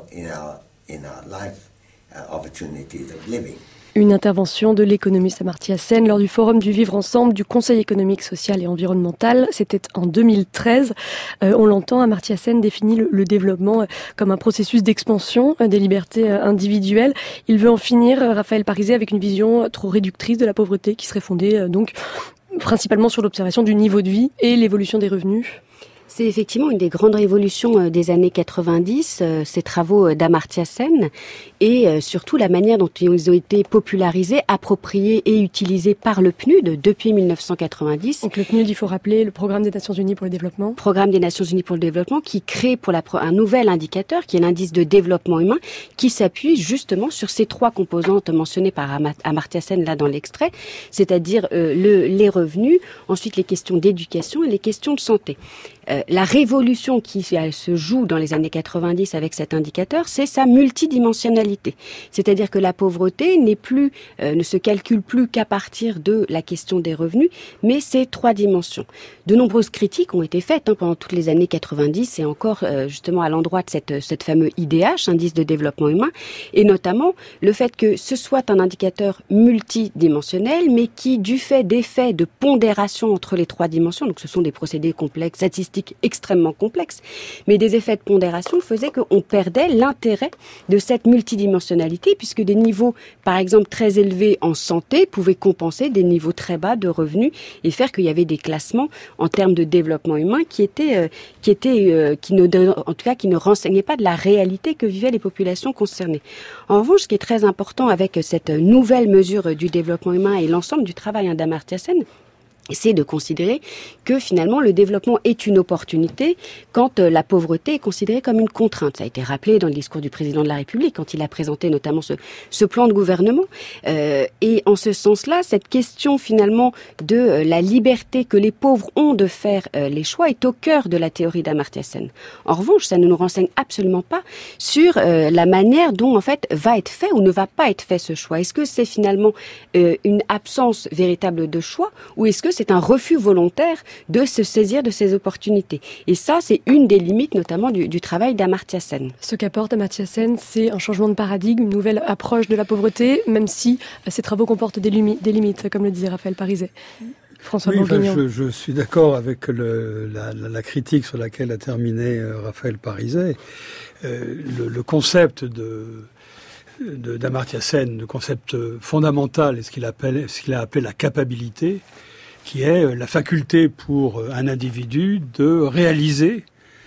Une intervention de l'économiste Amartya Sen lors du Forum du Vivre Ensemble du Conseil économique, social et environnemental. C'était en 2013. On l'entend, Amartya Sen définit le développement comme un processus d'expansion des libertés individuelles. Il veut en finir, Raphaël Parizet, avec une vision trop réductrice de la pauvreté qui serait fondée donc principalement sur l'observation du niveau de vie et l'évolution des revenus. C'est effectivement une des grandes révolutions des années 90, ces travaux d'Amartya Sen, et surtout la manière dont ils ont été popularisés, appropriés et utilisés par le PNUD depuis 1990. Donc le PNUD, il faut rappeler, le Programme des Nations Unies pour le développement. Programme des Nations Unies pour le développement qui crée pour un nouvel indicateur, qui est l'indice de développement humain, qui s'appuie justement sur ces trois composantes mentionnées par Amartya Sen là dans l'extrait, c'est-à-dire les revenus, ensuite les questions d'éducation et les questions de santé. La révolution qui se joue dans les années 90 avec cet indicateur, c'est sa multidimensionnalité. C'est-à-dire que la pauvreté ne se calcule plus qu'à partir de la question des revenus, mais c'est trois dimensions. De nombreuses critiques ont été faites pendant toutes les années 90 et encore justement à l'endroit de cette fameux IDH, indice de développement humain, et notamment le fait que ce soit un indicateur multidimensionnel, mais qui, du fait d'effets de pondération entre les trois dimensions, donc ce sont des procédés complexes, statistiques extrêmement complexes, mais des effets de pondération faisaient qu'on perdait l'intérêt de cette multidimensionnalité, puisque des niveaux, par exemple, très élevés en santé pouvaient compenser des niveaux très bas de revenus et faire qu'il y avait des classements en termes de développement humain qui ne renseignaient pas de la réalité que vivaient les populations concernées. En revanche, ce qui est très important avec cette nouvelle mesure du développement humain et l'ensemble du travail d'Amartya Sen, c'est de considérer que finalement le développement est une opportunité quand la pauvreté est considérée comme une contrainte. Ça a été rappelé dans le discours du président de la République quand il a présenté notamment ce plan de gouvernement. Et en ce sens-là, cette question finalement de la liberté que les pauvres ont de faire les choix est au cœur de la théorie d'Amartya Sen. En revanche, ça ne nous renseigne absolument pas sur la manière dont en fait va être fait ou ne va pas être fait ce choix. Est-ce que c'est finalement une absence véritable de choix ou est-ce que c'est un refus volontaire de se saisir de ces opportunités. Et ça, c'est une des limites, notamment du travail d'Amartya Sen. Ce qu'apporte Amartya Sen, c'est un changement de paradigme, une nouvelle approche de la pauvreté, même si ces travaux comportent des limites, comme le disait Raphaël Parizet. François Oui, Bourguignon. je suis d'accord avec la critique sur laquelle a terminé Raphaël Pariset. Le concept d'Amartya Sen, le concept fondamental, est ce qu'il a appelé la capacité, qui est la faculté pour un individu de réaliser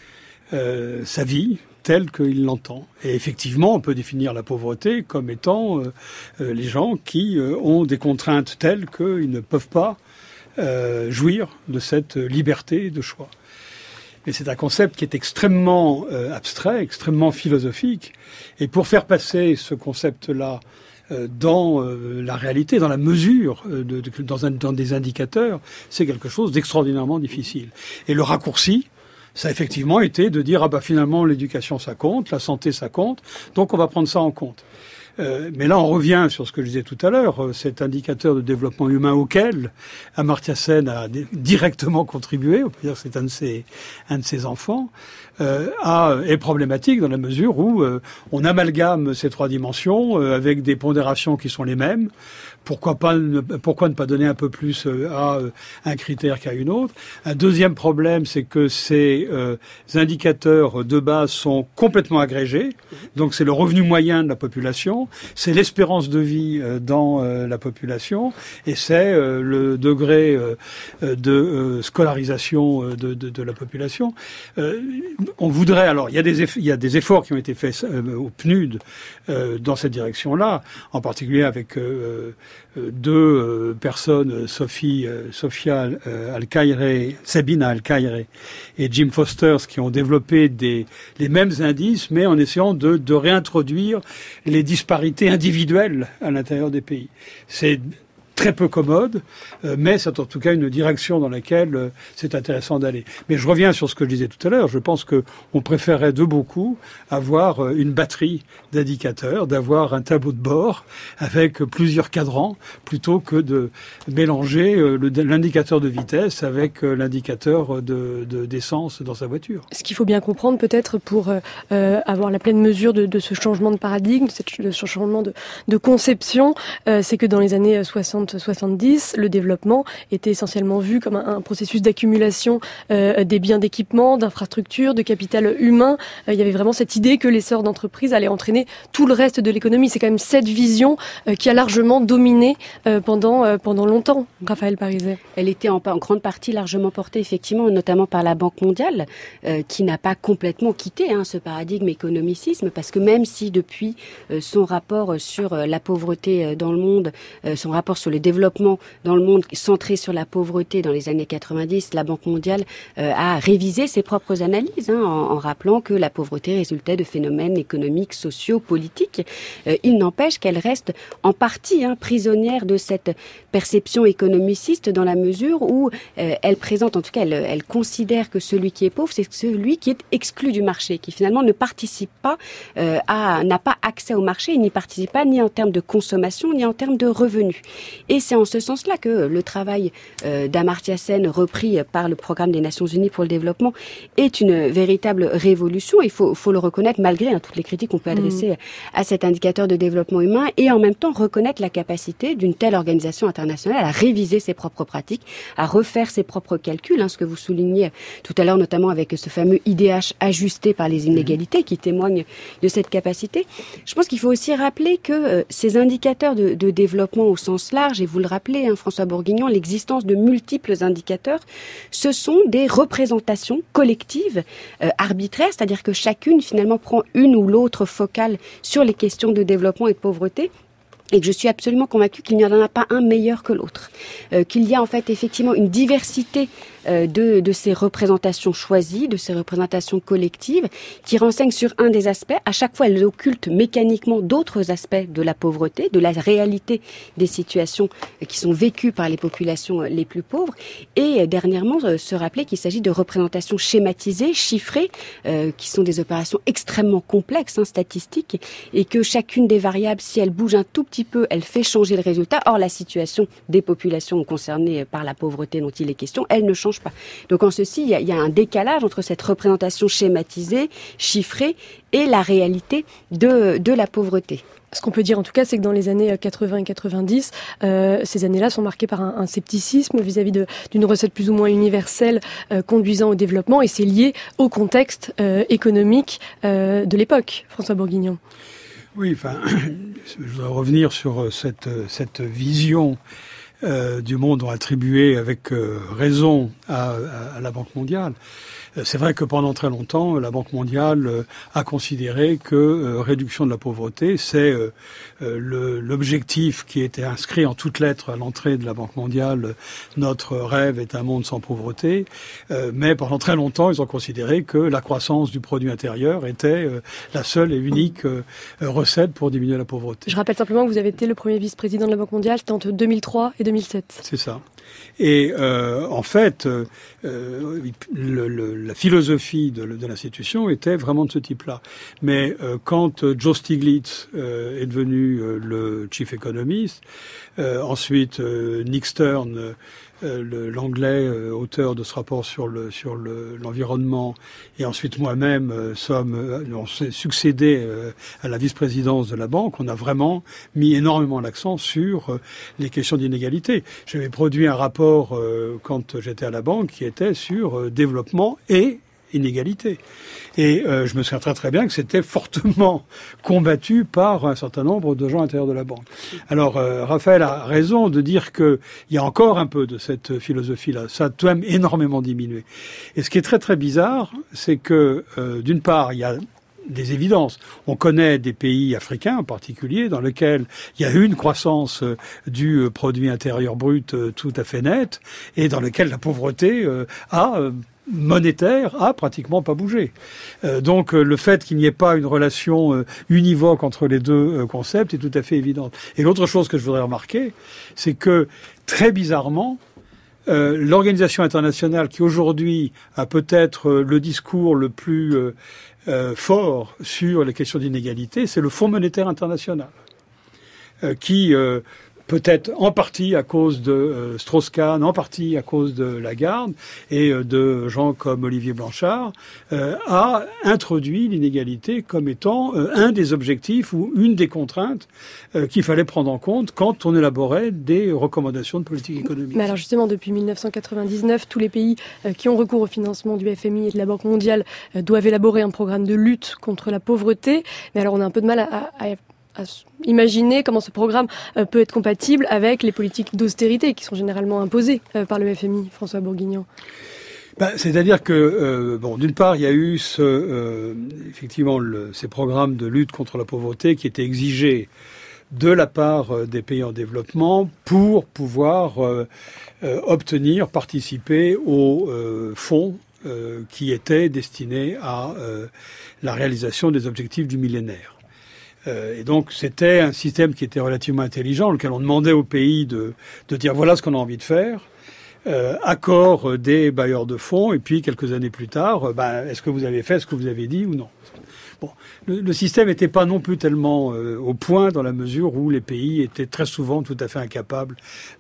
sa vie telle qu'il l'entend. Et effectivement, on peut définir la pauvreté comme étant les gens qui ont des contraintes telles qu'ils ne peuvent pas jouir de cette liberté de choix. Mais c'est un concept qui est extrêmement abstrait, extrêmement philosophique. Et pour faire passer ce concept-là dans la réalité, dans la mesure, dans des indicateurs, c'est quelque chose d'extraordinairement difficile. Et le raccourci, ça a effectivement été de dire finalement l'éducation ça compte, la santé ça compte, donc on va prendre ça en compte. Mais là on revient sur ce que je disais tout à l'heure, cet indicateur de développement humain auquel Amartya Sen a directement contribué, on peut dire que c'est un de ses enfants, est problématique dans la mesure où on amalgame ces trois dimensions avec des pondérations qui sont les mêmes. Pourquoi ne pas donner un peu plus à un critère qu'à une autre? Un deuxième problème, c'est que ces indicateurs de base sont complètement agrégés. Donc c'est le revenu moyen de la population, c'est l'espérance de vie dans la population, et c'est le degré de scolarisation de la population. On voudrait, alors il y a des efforts qui ont été faits au PNUD dans cette direction-là, en particulier avec deux personnes, Sabina Al-Khairé et Jim Foster, qui ont développé les mêmes indices, mais en essayant de réintroduire les disparités individuelles à l'intérieur des pays. C'est très peu commode, mais c'est en tout cas une direction dans laquelle c'est intéressant d'aller. Mais je reviens sur ce que je disais tout à l'heure. Je pense qu'on préférerait de beaucoup avoir une batterie d'indicateurs, d'avoir un tableau de bord avec plusieurs cadrans, plutôt que de mélanger l'indicateur de vitesse avec l'indicateur d'essence dans sa voiture. Ce qu'il faut bien comprendre peut-être pour avoir la pleine mesure de ce changement de paradigme, de ce changement de conception, c'est que dans les années 60-70, le développement était essentiellement vu comme un processus d'accumulation des biens d'équipement, d'infrastructures, de capital humain. Il y avait vraiment cette idée que l'essor d'entreprises allait entraîner tout le reste de l'économie. C'est quand même cette vision qui a largement dominé pendant longtemps, Raphaël Pariset. Elle était en grande partie largement portée, effectivement, notamment par la Banque mondiale, qui n'a pas complètement quitté ce paradigme économicisme, parce que même si depuis son rapport sur la pauvreté dans le monde, son rapport sur le développement dans le monde centré sur la pauvreté dans les années 90, la Banque mondiale a révisé ses propres analyses en rappelant que la pauvreté résultait de phénomènes économiques, sociaux, politiques. Il n'empêche qu'elle reste en partie prisonnière de cette perception économiciste dans la mesure où elle présente, en tout cas elle considère que celui qui est pauvre, c'est celui qui est exclu du marché, qui finalement ne participe pas, n'a pas accès au marché, et n'y participe pas ni en termes de consommation, ni en termes de revenus. Et c'est en ce sens-là que le travail d'Amartya Sen, repris par le Programme des Nations Unies pour le développement, est une véritable révolution. Il faut le reconnaître, malgré toutes les critiques qu'on peut adresser à cet indicateur de développement humain, et en même temps reconnaître la capacité d'une telle organisation internationale à réviser ses propres pratiques, à refaire ses propres calculs, ce que vous soulignez tout à l'heure, notamment avec ce fameux IDH ajusté par les inégalités, qui témoigne de cette capacité. Je pense qu'il faut aussi rappeler que ces indicateurs de développement au sens large, et vous le rappelez, François Bourguignon, l'existence de multiples indicateurs, ce sont des représentations collectives arbitraires, c'est-à-dire que chacune finalement prend une ou l'autre focale sur les questions de développement et de pauvreté. Et que je suis absolument convaincue qu'il n'y en a pas un meilleur que l'autre, qu'il y a en fait effectivement une diversité de ces représentations choisies, de ces représentations collectives, qui renseignent sur un des aspects. À chaque fois, elles occultent mécaniquement d'autres aspects de la pauvreté, de la réalité des situations qui sont vécues par les populations les plus pauvres. Et dernièrement, se rappeler qu'il s'agit de représentations schématisées, chiffrées, qui sont des opérations extrêmement complexes, statistiques, et que chacune des variables, si elle bouge un tout petit peu, elle fait changer le résultat. Or, la situation des populations concernées par la pauvreté dont il est question, elle ne change pas. Donc, en ceci, il y a un décalage entre cette représentation schématisée, chiffrée, et la réalité de la pauvreté. Ce qu'on peut dire en tout cas, c'est que dans les années 80 et 90, ces années-là sont marquées par un scepticisme vis-à-vis d'une recette plus ou moins universelle conduisant au développement, et c'est lié au contexte économique de l'époque. François Bourguignon. Oui, je voudrais revenir sur cette vision du monde attribuée avec raison à la Banque mondiale. C'est vrai que pendant très longtemps, la Banque mondiale a considéré que réduction de la pauvreté, c'est l'objectif qui était inscrit en toutes lettres à l'entrée de la Banque mondiale. Notre rêve est un monde sans pauvreté. Mais pendant très longtemps, ils ont considéré que la croissance du produit intérieur était la seule et unique recette pour diminuer la pauvreté. Je rappelle simplement que vous avez été le premier vice-président de la Banque mondiale, c'était entre 2003 et 2007. C'est ça. Et en fait, la philosophie de l'institution était vraiment de ce type-là. Mais quand Joe Stiglitz est devenu le chief economist, ensuite Nick Stern, l'anglais auteur de ce rapport sur l'environnement, et ensuite moi-même on s'est succédé à la vice-présidence de la banque, on a vraiment mis énormément l'accent sur les questions d'inégalité. J'avais produit un rapport quand j'étais à la banque qui était sur développement et inégalité. Et je me souviens très très bien que c'était fortement combattu par un certain nombre de gens à l'intérieur de la banque. Alors Raphaël a raison de dire qu'il y a encore un peu de cette philosophie-là. Ça a tout de même énormément diminué. Et ce qui est très très bizarre, c'est que d'une part, il y a des évidences. On connaît des pays africains en particulier dans lesquels il y a eu une croissance du produit intérieur brut tout à fait nette et dans lesquels la pauvreté monétaire a pratiquement pas bougé. Donc le fait qu'il n'y ait pas une relation univoque entre les deux concepts est tout à fait évident. Et l'autre chose que je voudrais remarquer, c'est que très bizarrement, l'organisation internationale qui aujourd'hui a peut-être le discours le plus fort sur les questions d'inégalité, c'est le Fonds monétaire international, qui peut-être en partie à cause de Strauss-Kahn, en partie à cause de Lagarde et de gens comme Olivier Blanchard, a introduit l'inégalité comme étant un des objectifs ou une des contraintes qu'il fallait prendre en compte quand on élaborait des recommandations de politique économique. Mais alors justement, depuis 1999, tous les pays qui ont recours au financement du FMI et de la Banque mondiale doivent élaborer un programme de lutte contre la pauvreté. Mais alors on a un peu de mal à imaginer comment ce programme peut être compatible avec les politiques d'austérité qui sont généralement imposées par le FMI. François Bourguignon. C'est-à-dire que, d'une part, il y a eu effectivement ces programmes de lutte contre la pauvreté qui étaient exigés de la part des pays en développement pour pouvoir participer aux fonds qui étaient destinés à la réalisation des objectifs du millénaire. Et donc c'était un système qui était relativement intelligent, dans lequel on demandait aux pays de dire voilà ce qu'on a envie de faire, accord des bailleurs de fonds, et puis quelques années plus tard, est-ce que vous avez fait ce que vous avez dit ou non? Bon, le système n'était pas non plus tellement au point dans la mesure où les pays étaient très souvent tout à fait incapables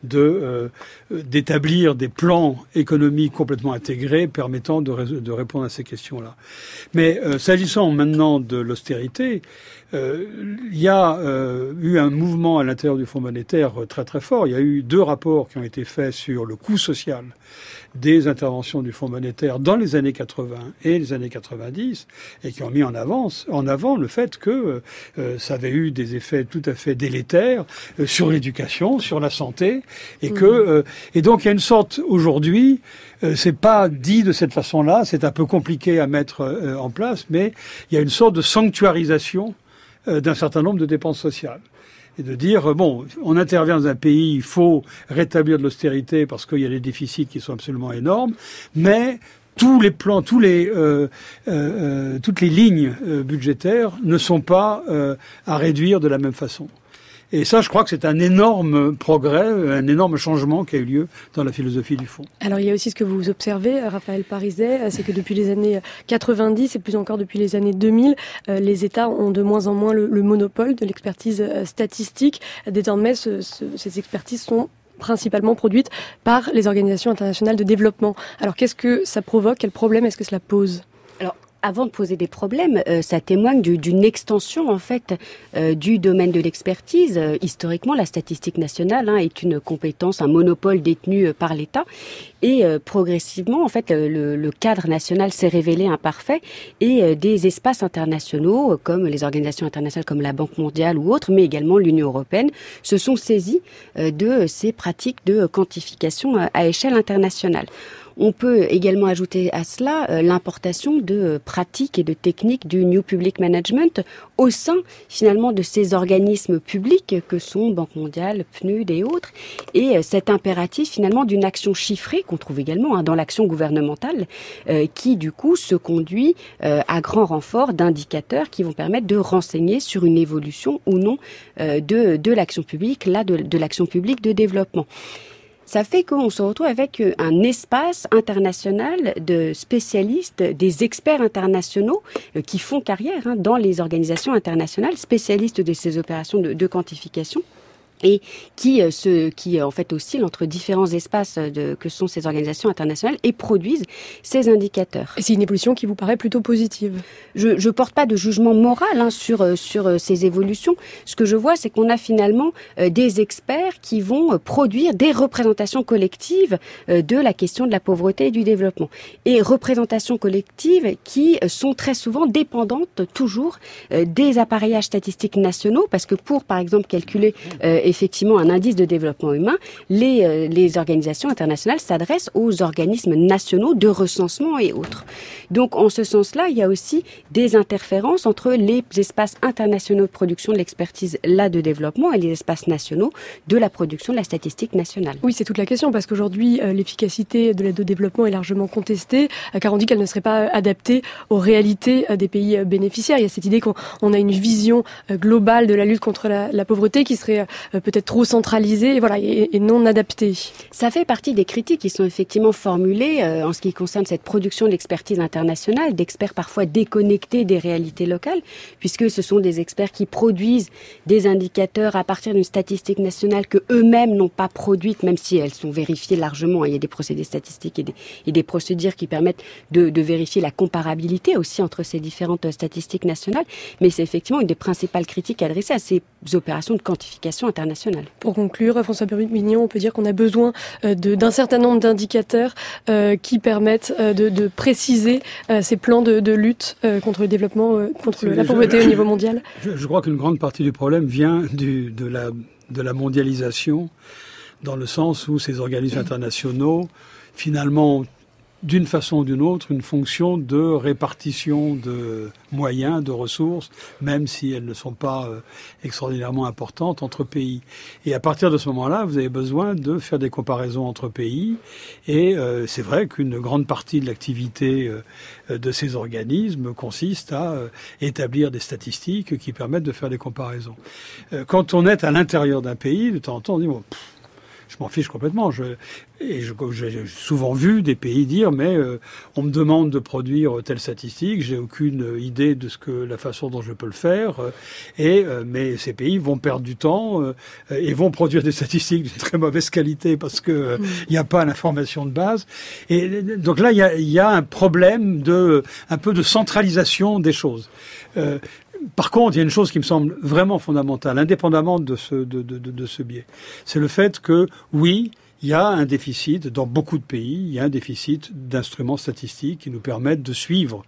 d'établir des plans économiques complètement intégrés permettant de répondre à ces questions-là. Mais s'agissant maintenant de l'austérité, il y a eu un mouvement à l'intérieur du Fonds monétaire très très fort. Il y a eu 2 rapports qui ont été faits sur le coût social des interventions du Fonds monétaire dans les années 80 et les années 90 et qui ont mis en avant le fait que ça avait eu des effets tout à fait délétères sur l'éducation, sur la santé et et donc il y a une sorte aujourd'hui, c'est pas dit de cette façon-là, c'est un peu compliqué à mettre en place, mais il y a une sorte de sanctuarisation d'un certain nombre de dépenses sociales. Et de dire, on intervient dans un pays, il faut rétablir de l'austérité parce qu'il y a des déficits qui sont absolument énormes, mais tous les plans, toutes les lignes budgétaires ne sont pas à réduire de la même façon. Et ça, je crois que c'est un énorme progrès, un énorme changement qui a eu lieu dans la philosophie du fonds. Alors, il y a aussi ce que vous observez, Raphaël Pariset, c'est que depuis les années 90 et plus encore depuis les années 2000, les États ont de moins en moins le monopole de l'expertise statistique. Désormais, ces expertises sont principalement produites par les organisations internationales de développement. Alors, qu'est-ce que ça provoque? Quel problème est-ce que cela pose? Alors, avant de poser des problèmes, ça témoigne d'une extension en fait du domaine de l'expertise. Historiquement, la statistique nationale est une compétence, un monopole détenu par l'État. Et progressivement, en fait, le cadre national s'est révélé imparfait et des espaces internationaux, comme les organisations internationales comme la Banque mondiale ou autres, mais également l'Union européenne, se sont saisis de ces pratiques de quantification à échelle internationale. On peut également ajouter à cela l'importation de pratiques et de techniques du New Public Management au sein finalement de ces organismes publics que sont Banque mondiale, PNUD et autres. Et cet impératif finalement d'une action chiffrée qu'on trouve également dans l'action gouvernementale qui du coup se conduit à grand renfort d'indicateurs qui vont permettre de renseigner sur une évolution ou non de l'action publique, de l'action publique de développement. Ça fait qu'on se retrouve avec un espace international de spécialistes, des experts internationaux qui font carrière dans les organisations internationales, spécialistes de ces opérations de quantification. Et qui en fait oscillent entre différents espaces que sont ces organisations internationales et produisent ces indicateurs. Et c'est une évolution qui vous paraît plutôt positive? Je porte pas de jugement moral sur ces évolutions. Ce que je vois, c'est qu'on a finalement des experts qui vont produire des représentations collectives de la question de la pauvreté et du développement. Et représentations collectives qui sont très souvent dépendantes toujours des appareillages statistiques nationaux, parce que pour, par exemple, calculer effectivement un indice de développement humain, les organisations internationales s'adressent aux organismes nationaux de recensement et autres. Donc en ce sens-là, il y a aussi des interférences entre les espaces internationaux de production de l'expertise de développement et les espaces nationaux de la production de la statistique nationale. Oui, c'est toute la question, parce qu'aujourd'hui, l'efficacité de l'aide au développement est largement contestée, car on dit qu'elle ne serait pas adaptée aux réalités des pays bénéficiaires. Il y a cette idée qu'on a une vision globale de la lutte contre la pauvreté qui serait peut-être trop centralisée et non adaptée. Ça fait partie des critiques qui sont effectivement formulées en ce qui concerne cette production de l'expertise internationale, d'experts parfois déconnectés des réalités locales, puisque ce sont des experts qui produisent des indicateurs à partir d'une statistique nationale que eux-mêmes n'ont pas produite, même si elles sont vérifiées largement. Il y a des procédés statistiques et des procédures qui permettent de vérifier la comparabilité aussi entre ces différentes statistiques nationales, mais c'est effectivement une des principales critiques adressées à ces opérations de quantification internationale. Pour conclure, François Mignon, on peut dire qu'on a besoin d'un certain nombre d'indicateurs qui permettent de préciser ces plans de lutte contre le développement, contre la pauvreté au niveau mondial. Je crois qu'une grande partie du problème vient de la mondialisation, dans le sens où ces organismes internationaux, finalement, d'une façon ou d'une autre, une fonction de répartition de moyens, de ressources, même si elles ne sont pas extraordinairement importantes entre pays. Et à partir de ce moment-là, vous avez besoin de faire des comparaisons entre pays. Et c'est vrai qu'une grande partie de l'activité de ces organismes consiste à établir des statistiques qui permettent de faire des comparaisons. Quand on est à l'intérieur d'un pays, de temps en temps, on dit bon, je m'en fiche complètement. J'ai souvent vu des pays dire mais on me demande de produire telle statistique, j'ai aucune idée de la façon dont je peux le faire, mais ces pays vont perdre du temps et vont produire des statistiques d'une très mauvaise qualité parce que il n'y a pas l'information de base. Et donc là il y a un problème un peu de centralisation des choses. Par contre, il y a une chose qui me semble vraiment fondamentale, indépendamment de ce biais. C'est le fait que, oui, il y a un déficit, dans beaucoup de pays, il y a un déficit d'instruments statistiques qui nous permettent de suivre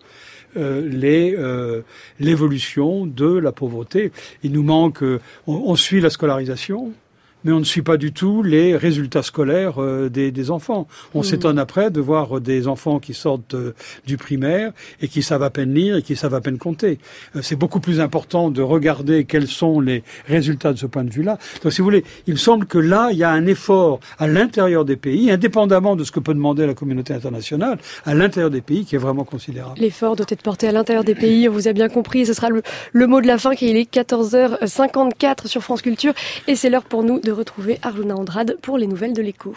l'évolution de la pauvreté. Il nous manque, on suit la scolarisation, mais on ne suit pas du tout les résultats scolaires des enfants. On s'étonne après de voir des enfants qui sortent du primaire et qui savent à peine lire et qui savent à peine compter. C'est beaucoup plus important de regarder quels sont les résultats de ce point de vue-là. Donc, si vous voulez, il me semble que là, il y a un effort à l'intérieur des pays, indépendamment de ce que peut demander la communauté internationale, à l'intérieur des pays qui est vraiment considérable. L'effort doit être porté à l'intérieur des pays, on vous a bien compris. Ce sera le mot de la fin, qui est 14h54 sur France Culture. Et c'est l'heure pour nous de retrouver Arjuna Andrade pour les nouvelles de l'écho.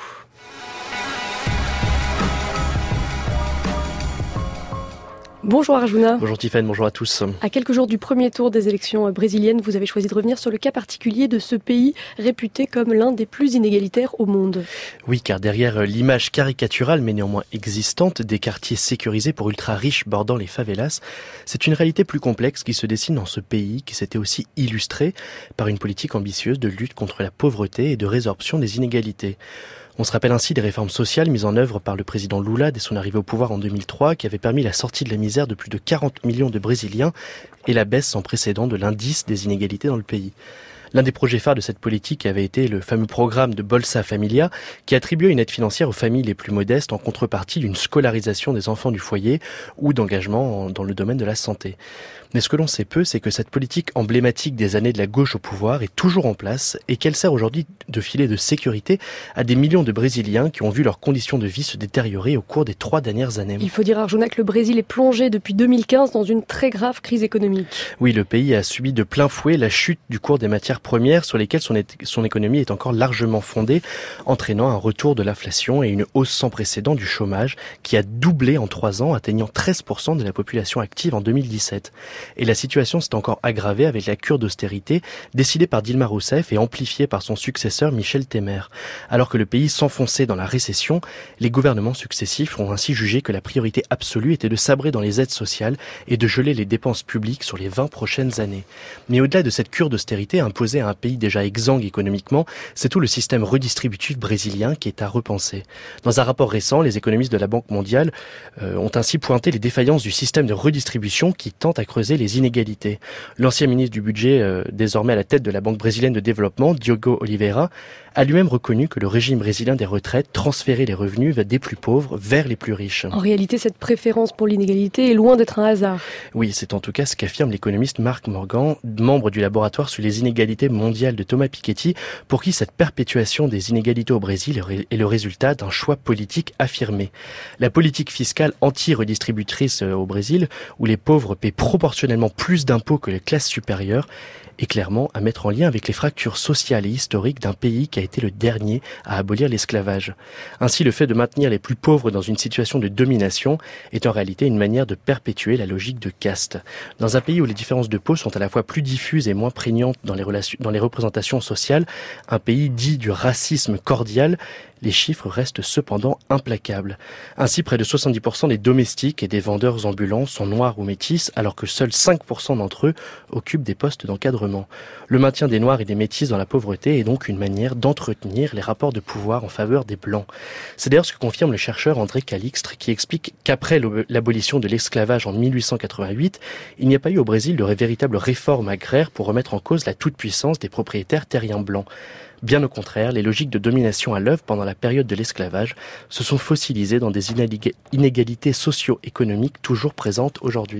Bonjour Arjuna. Bonjour Tiffany, bonjour à tous. À quelques jours du premier tour des élections brésiliennes, vous avez choisi de revenir sur le cas particulier de ce pays réputé comme l'un des plus inégalitaires au monde. Oui, car derrière l'image caricaturale mais néanmoins existante des quartiers sécurisés pour ultra-riches bordant les favelas, c'est une réalité plus complexe qui se dessine dans ce pays qui s'était aussi illustré par une politique ambitieuse de lutte contre la pauvreté et de résorption des inégalités. On se rappelle ainsi des réformes sociales mises en œuvre par le président Lula dès son arrivée au pouvoir en 2003 qui avait permis la sortie de la misère de plus de 40 millions de Brésiliens et la baisse sans précédent de l'indice des inégalités dans le pays. L'un des projets phares de cette politique avait été le fameux programme de Bolsa Familia qui attribuait une aide financière aux familles les plus modestes en contrepartie d'une scolarisation des enfants du foyer ou d'engagement dans le domaine de la santé. Mais ce que l'on sait peu, c'est que cette politique emblématique des années de la gauche au pouvoir est toujours en place et qu'elle sert aujourd'hui de filet de sécurité à des millions de Brésiliens qui ont vu leurs conditions de vie se détériorer au cours des 3 dernières années. Il faut dire, Arjuna, que le Brésil est plongé depuis 2015 dans une très grave crise économique. Oui, le pays a subi de plein fouet la chute du cours des matières premières sur lesquelles son économie est encore largement fondée, entraînant un retour de l'inflation et une hausse sans précédent du chômage qui a doublé en 3 ans, atteignant 13% de la population active en 2017. Et la situation s'est encore aggravée avec la cure d'austérité décidée par Dilma Rousseff et amplifiée par son successeur Michel Temer. Alors que le pays s'enfonçait dans la récession, les gouvernements successifs ont ainsi jugé que la priorité absolue était de sabrer dans les aides sociales et de geler les dépenses publiques sur les 20 prochaines années. Mais au-delà de cette cure d'austérité imposée à un pays déjà exsangue économiquement, c'est tout le système redistributif brésilien qui est à repenser. Dans un rapport récent, les économistes de la Banque mondiale ont ainsi pointé les défaillances du système de redistribution qui tente à creuser les inégalités. L'ancien ministre du budget, désormais à la tête de la Banque brésilienne de développement, Diogo Oliveira, a lui-même reconnu que le régime brésilien des retraites transférait les revenus des plus pauvres vers les plus riches. En réalité, cette préférence pour l'inégalité est loin d'être un hasard. Oui, c'est en tout cas ce qu'affirme l'économiste Marc Morgan, membre du laboratoire sur les inégalités mondiales de Thomas Piketty, pour qui cette perpétuation des inégalités au Brésil est le résultat d'un choix politique affirmé. La politique fiscale anti-redistributrice au Brésil, où les pauvres paient proportionnellement plus d'impôts que les classes supérieures, est clairement à mettre en lien avec les fractures sociales et historiques d'un pays qui a été le dernier à abolir l'esclavage. Ainsi, le fait de maintenir les plus pauvres dans une situation de domination est en réalité une manière de perpétuer la logique de caste. Dans un pays où les différences de peau sont à la fois plus diffuses et moins prégnantes dans les représentations sociales, un pays dit du racisme cordial, les chiffres restent cependant implacables. Ainsi, près de 70% des domestiques et des vendeurs ambulants sont noirs ou métis, alors que seuls 5% d'entre eux occupent des postes d'encadrement. Le maintien des noirs et des métis dans la pauvreté est donc une manière d'entretenir les rapports de pouvoir en faveur des blancs. C'est d'ailleurs ce que confirme le chercheur André Calixtre, qui explique qu'après l'abolition de l'esclavage en 1888, il n'y a pas eu au Brésil de véritable réforme agraire pour remettre en cause la toute-puissance des propriétaires terriens blancs. Bien au contraire, les logiques de domination à l'œuvre pendant la période de l'esclavage se sont fossilisées dans des inégalités socio-économiques toujours présentes aujourd'hui.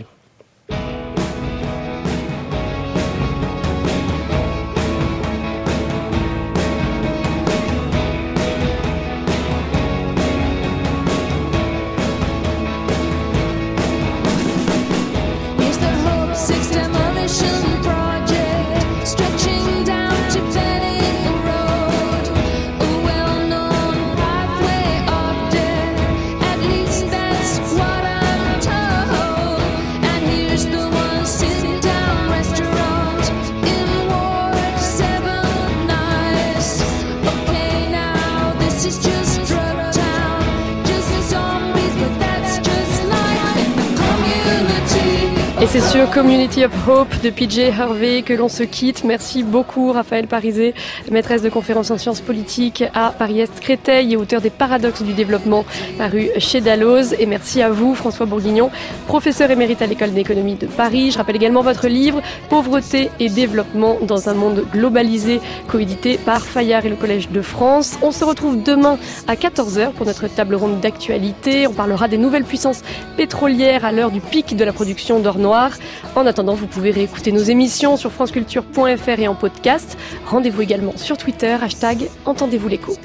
Et c'est sur Community of Hope de PJ Harvey que l'on se quitte. Merci beaucoup Raphaël Parizet, maîtresse de conférences en sciences politiques à Paris-Est Créteil et auteur des Paradoxes du développement paru chez Dalloz. Et merci à vous François Bourguignon, professeur émérite à l'École d'économie de Paris. Je rappelle également votre livre Pauvreté et développement dans un monde globalisé, coédité par Fayard et le Collège de France. On se retrouve demain à 14h pour notre table ronde d'actualité. On parlera des nouvelles puissances pétrolières à l'heure du pic de la production d'or noir. En attendant, vous pouvez réécouter nos émissions sur franceculture.fr et en podcast. Rendez-vous également sur Twitter, #Entendez-vous l'écho.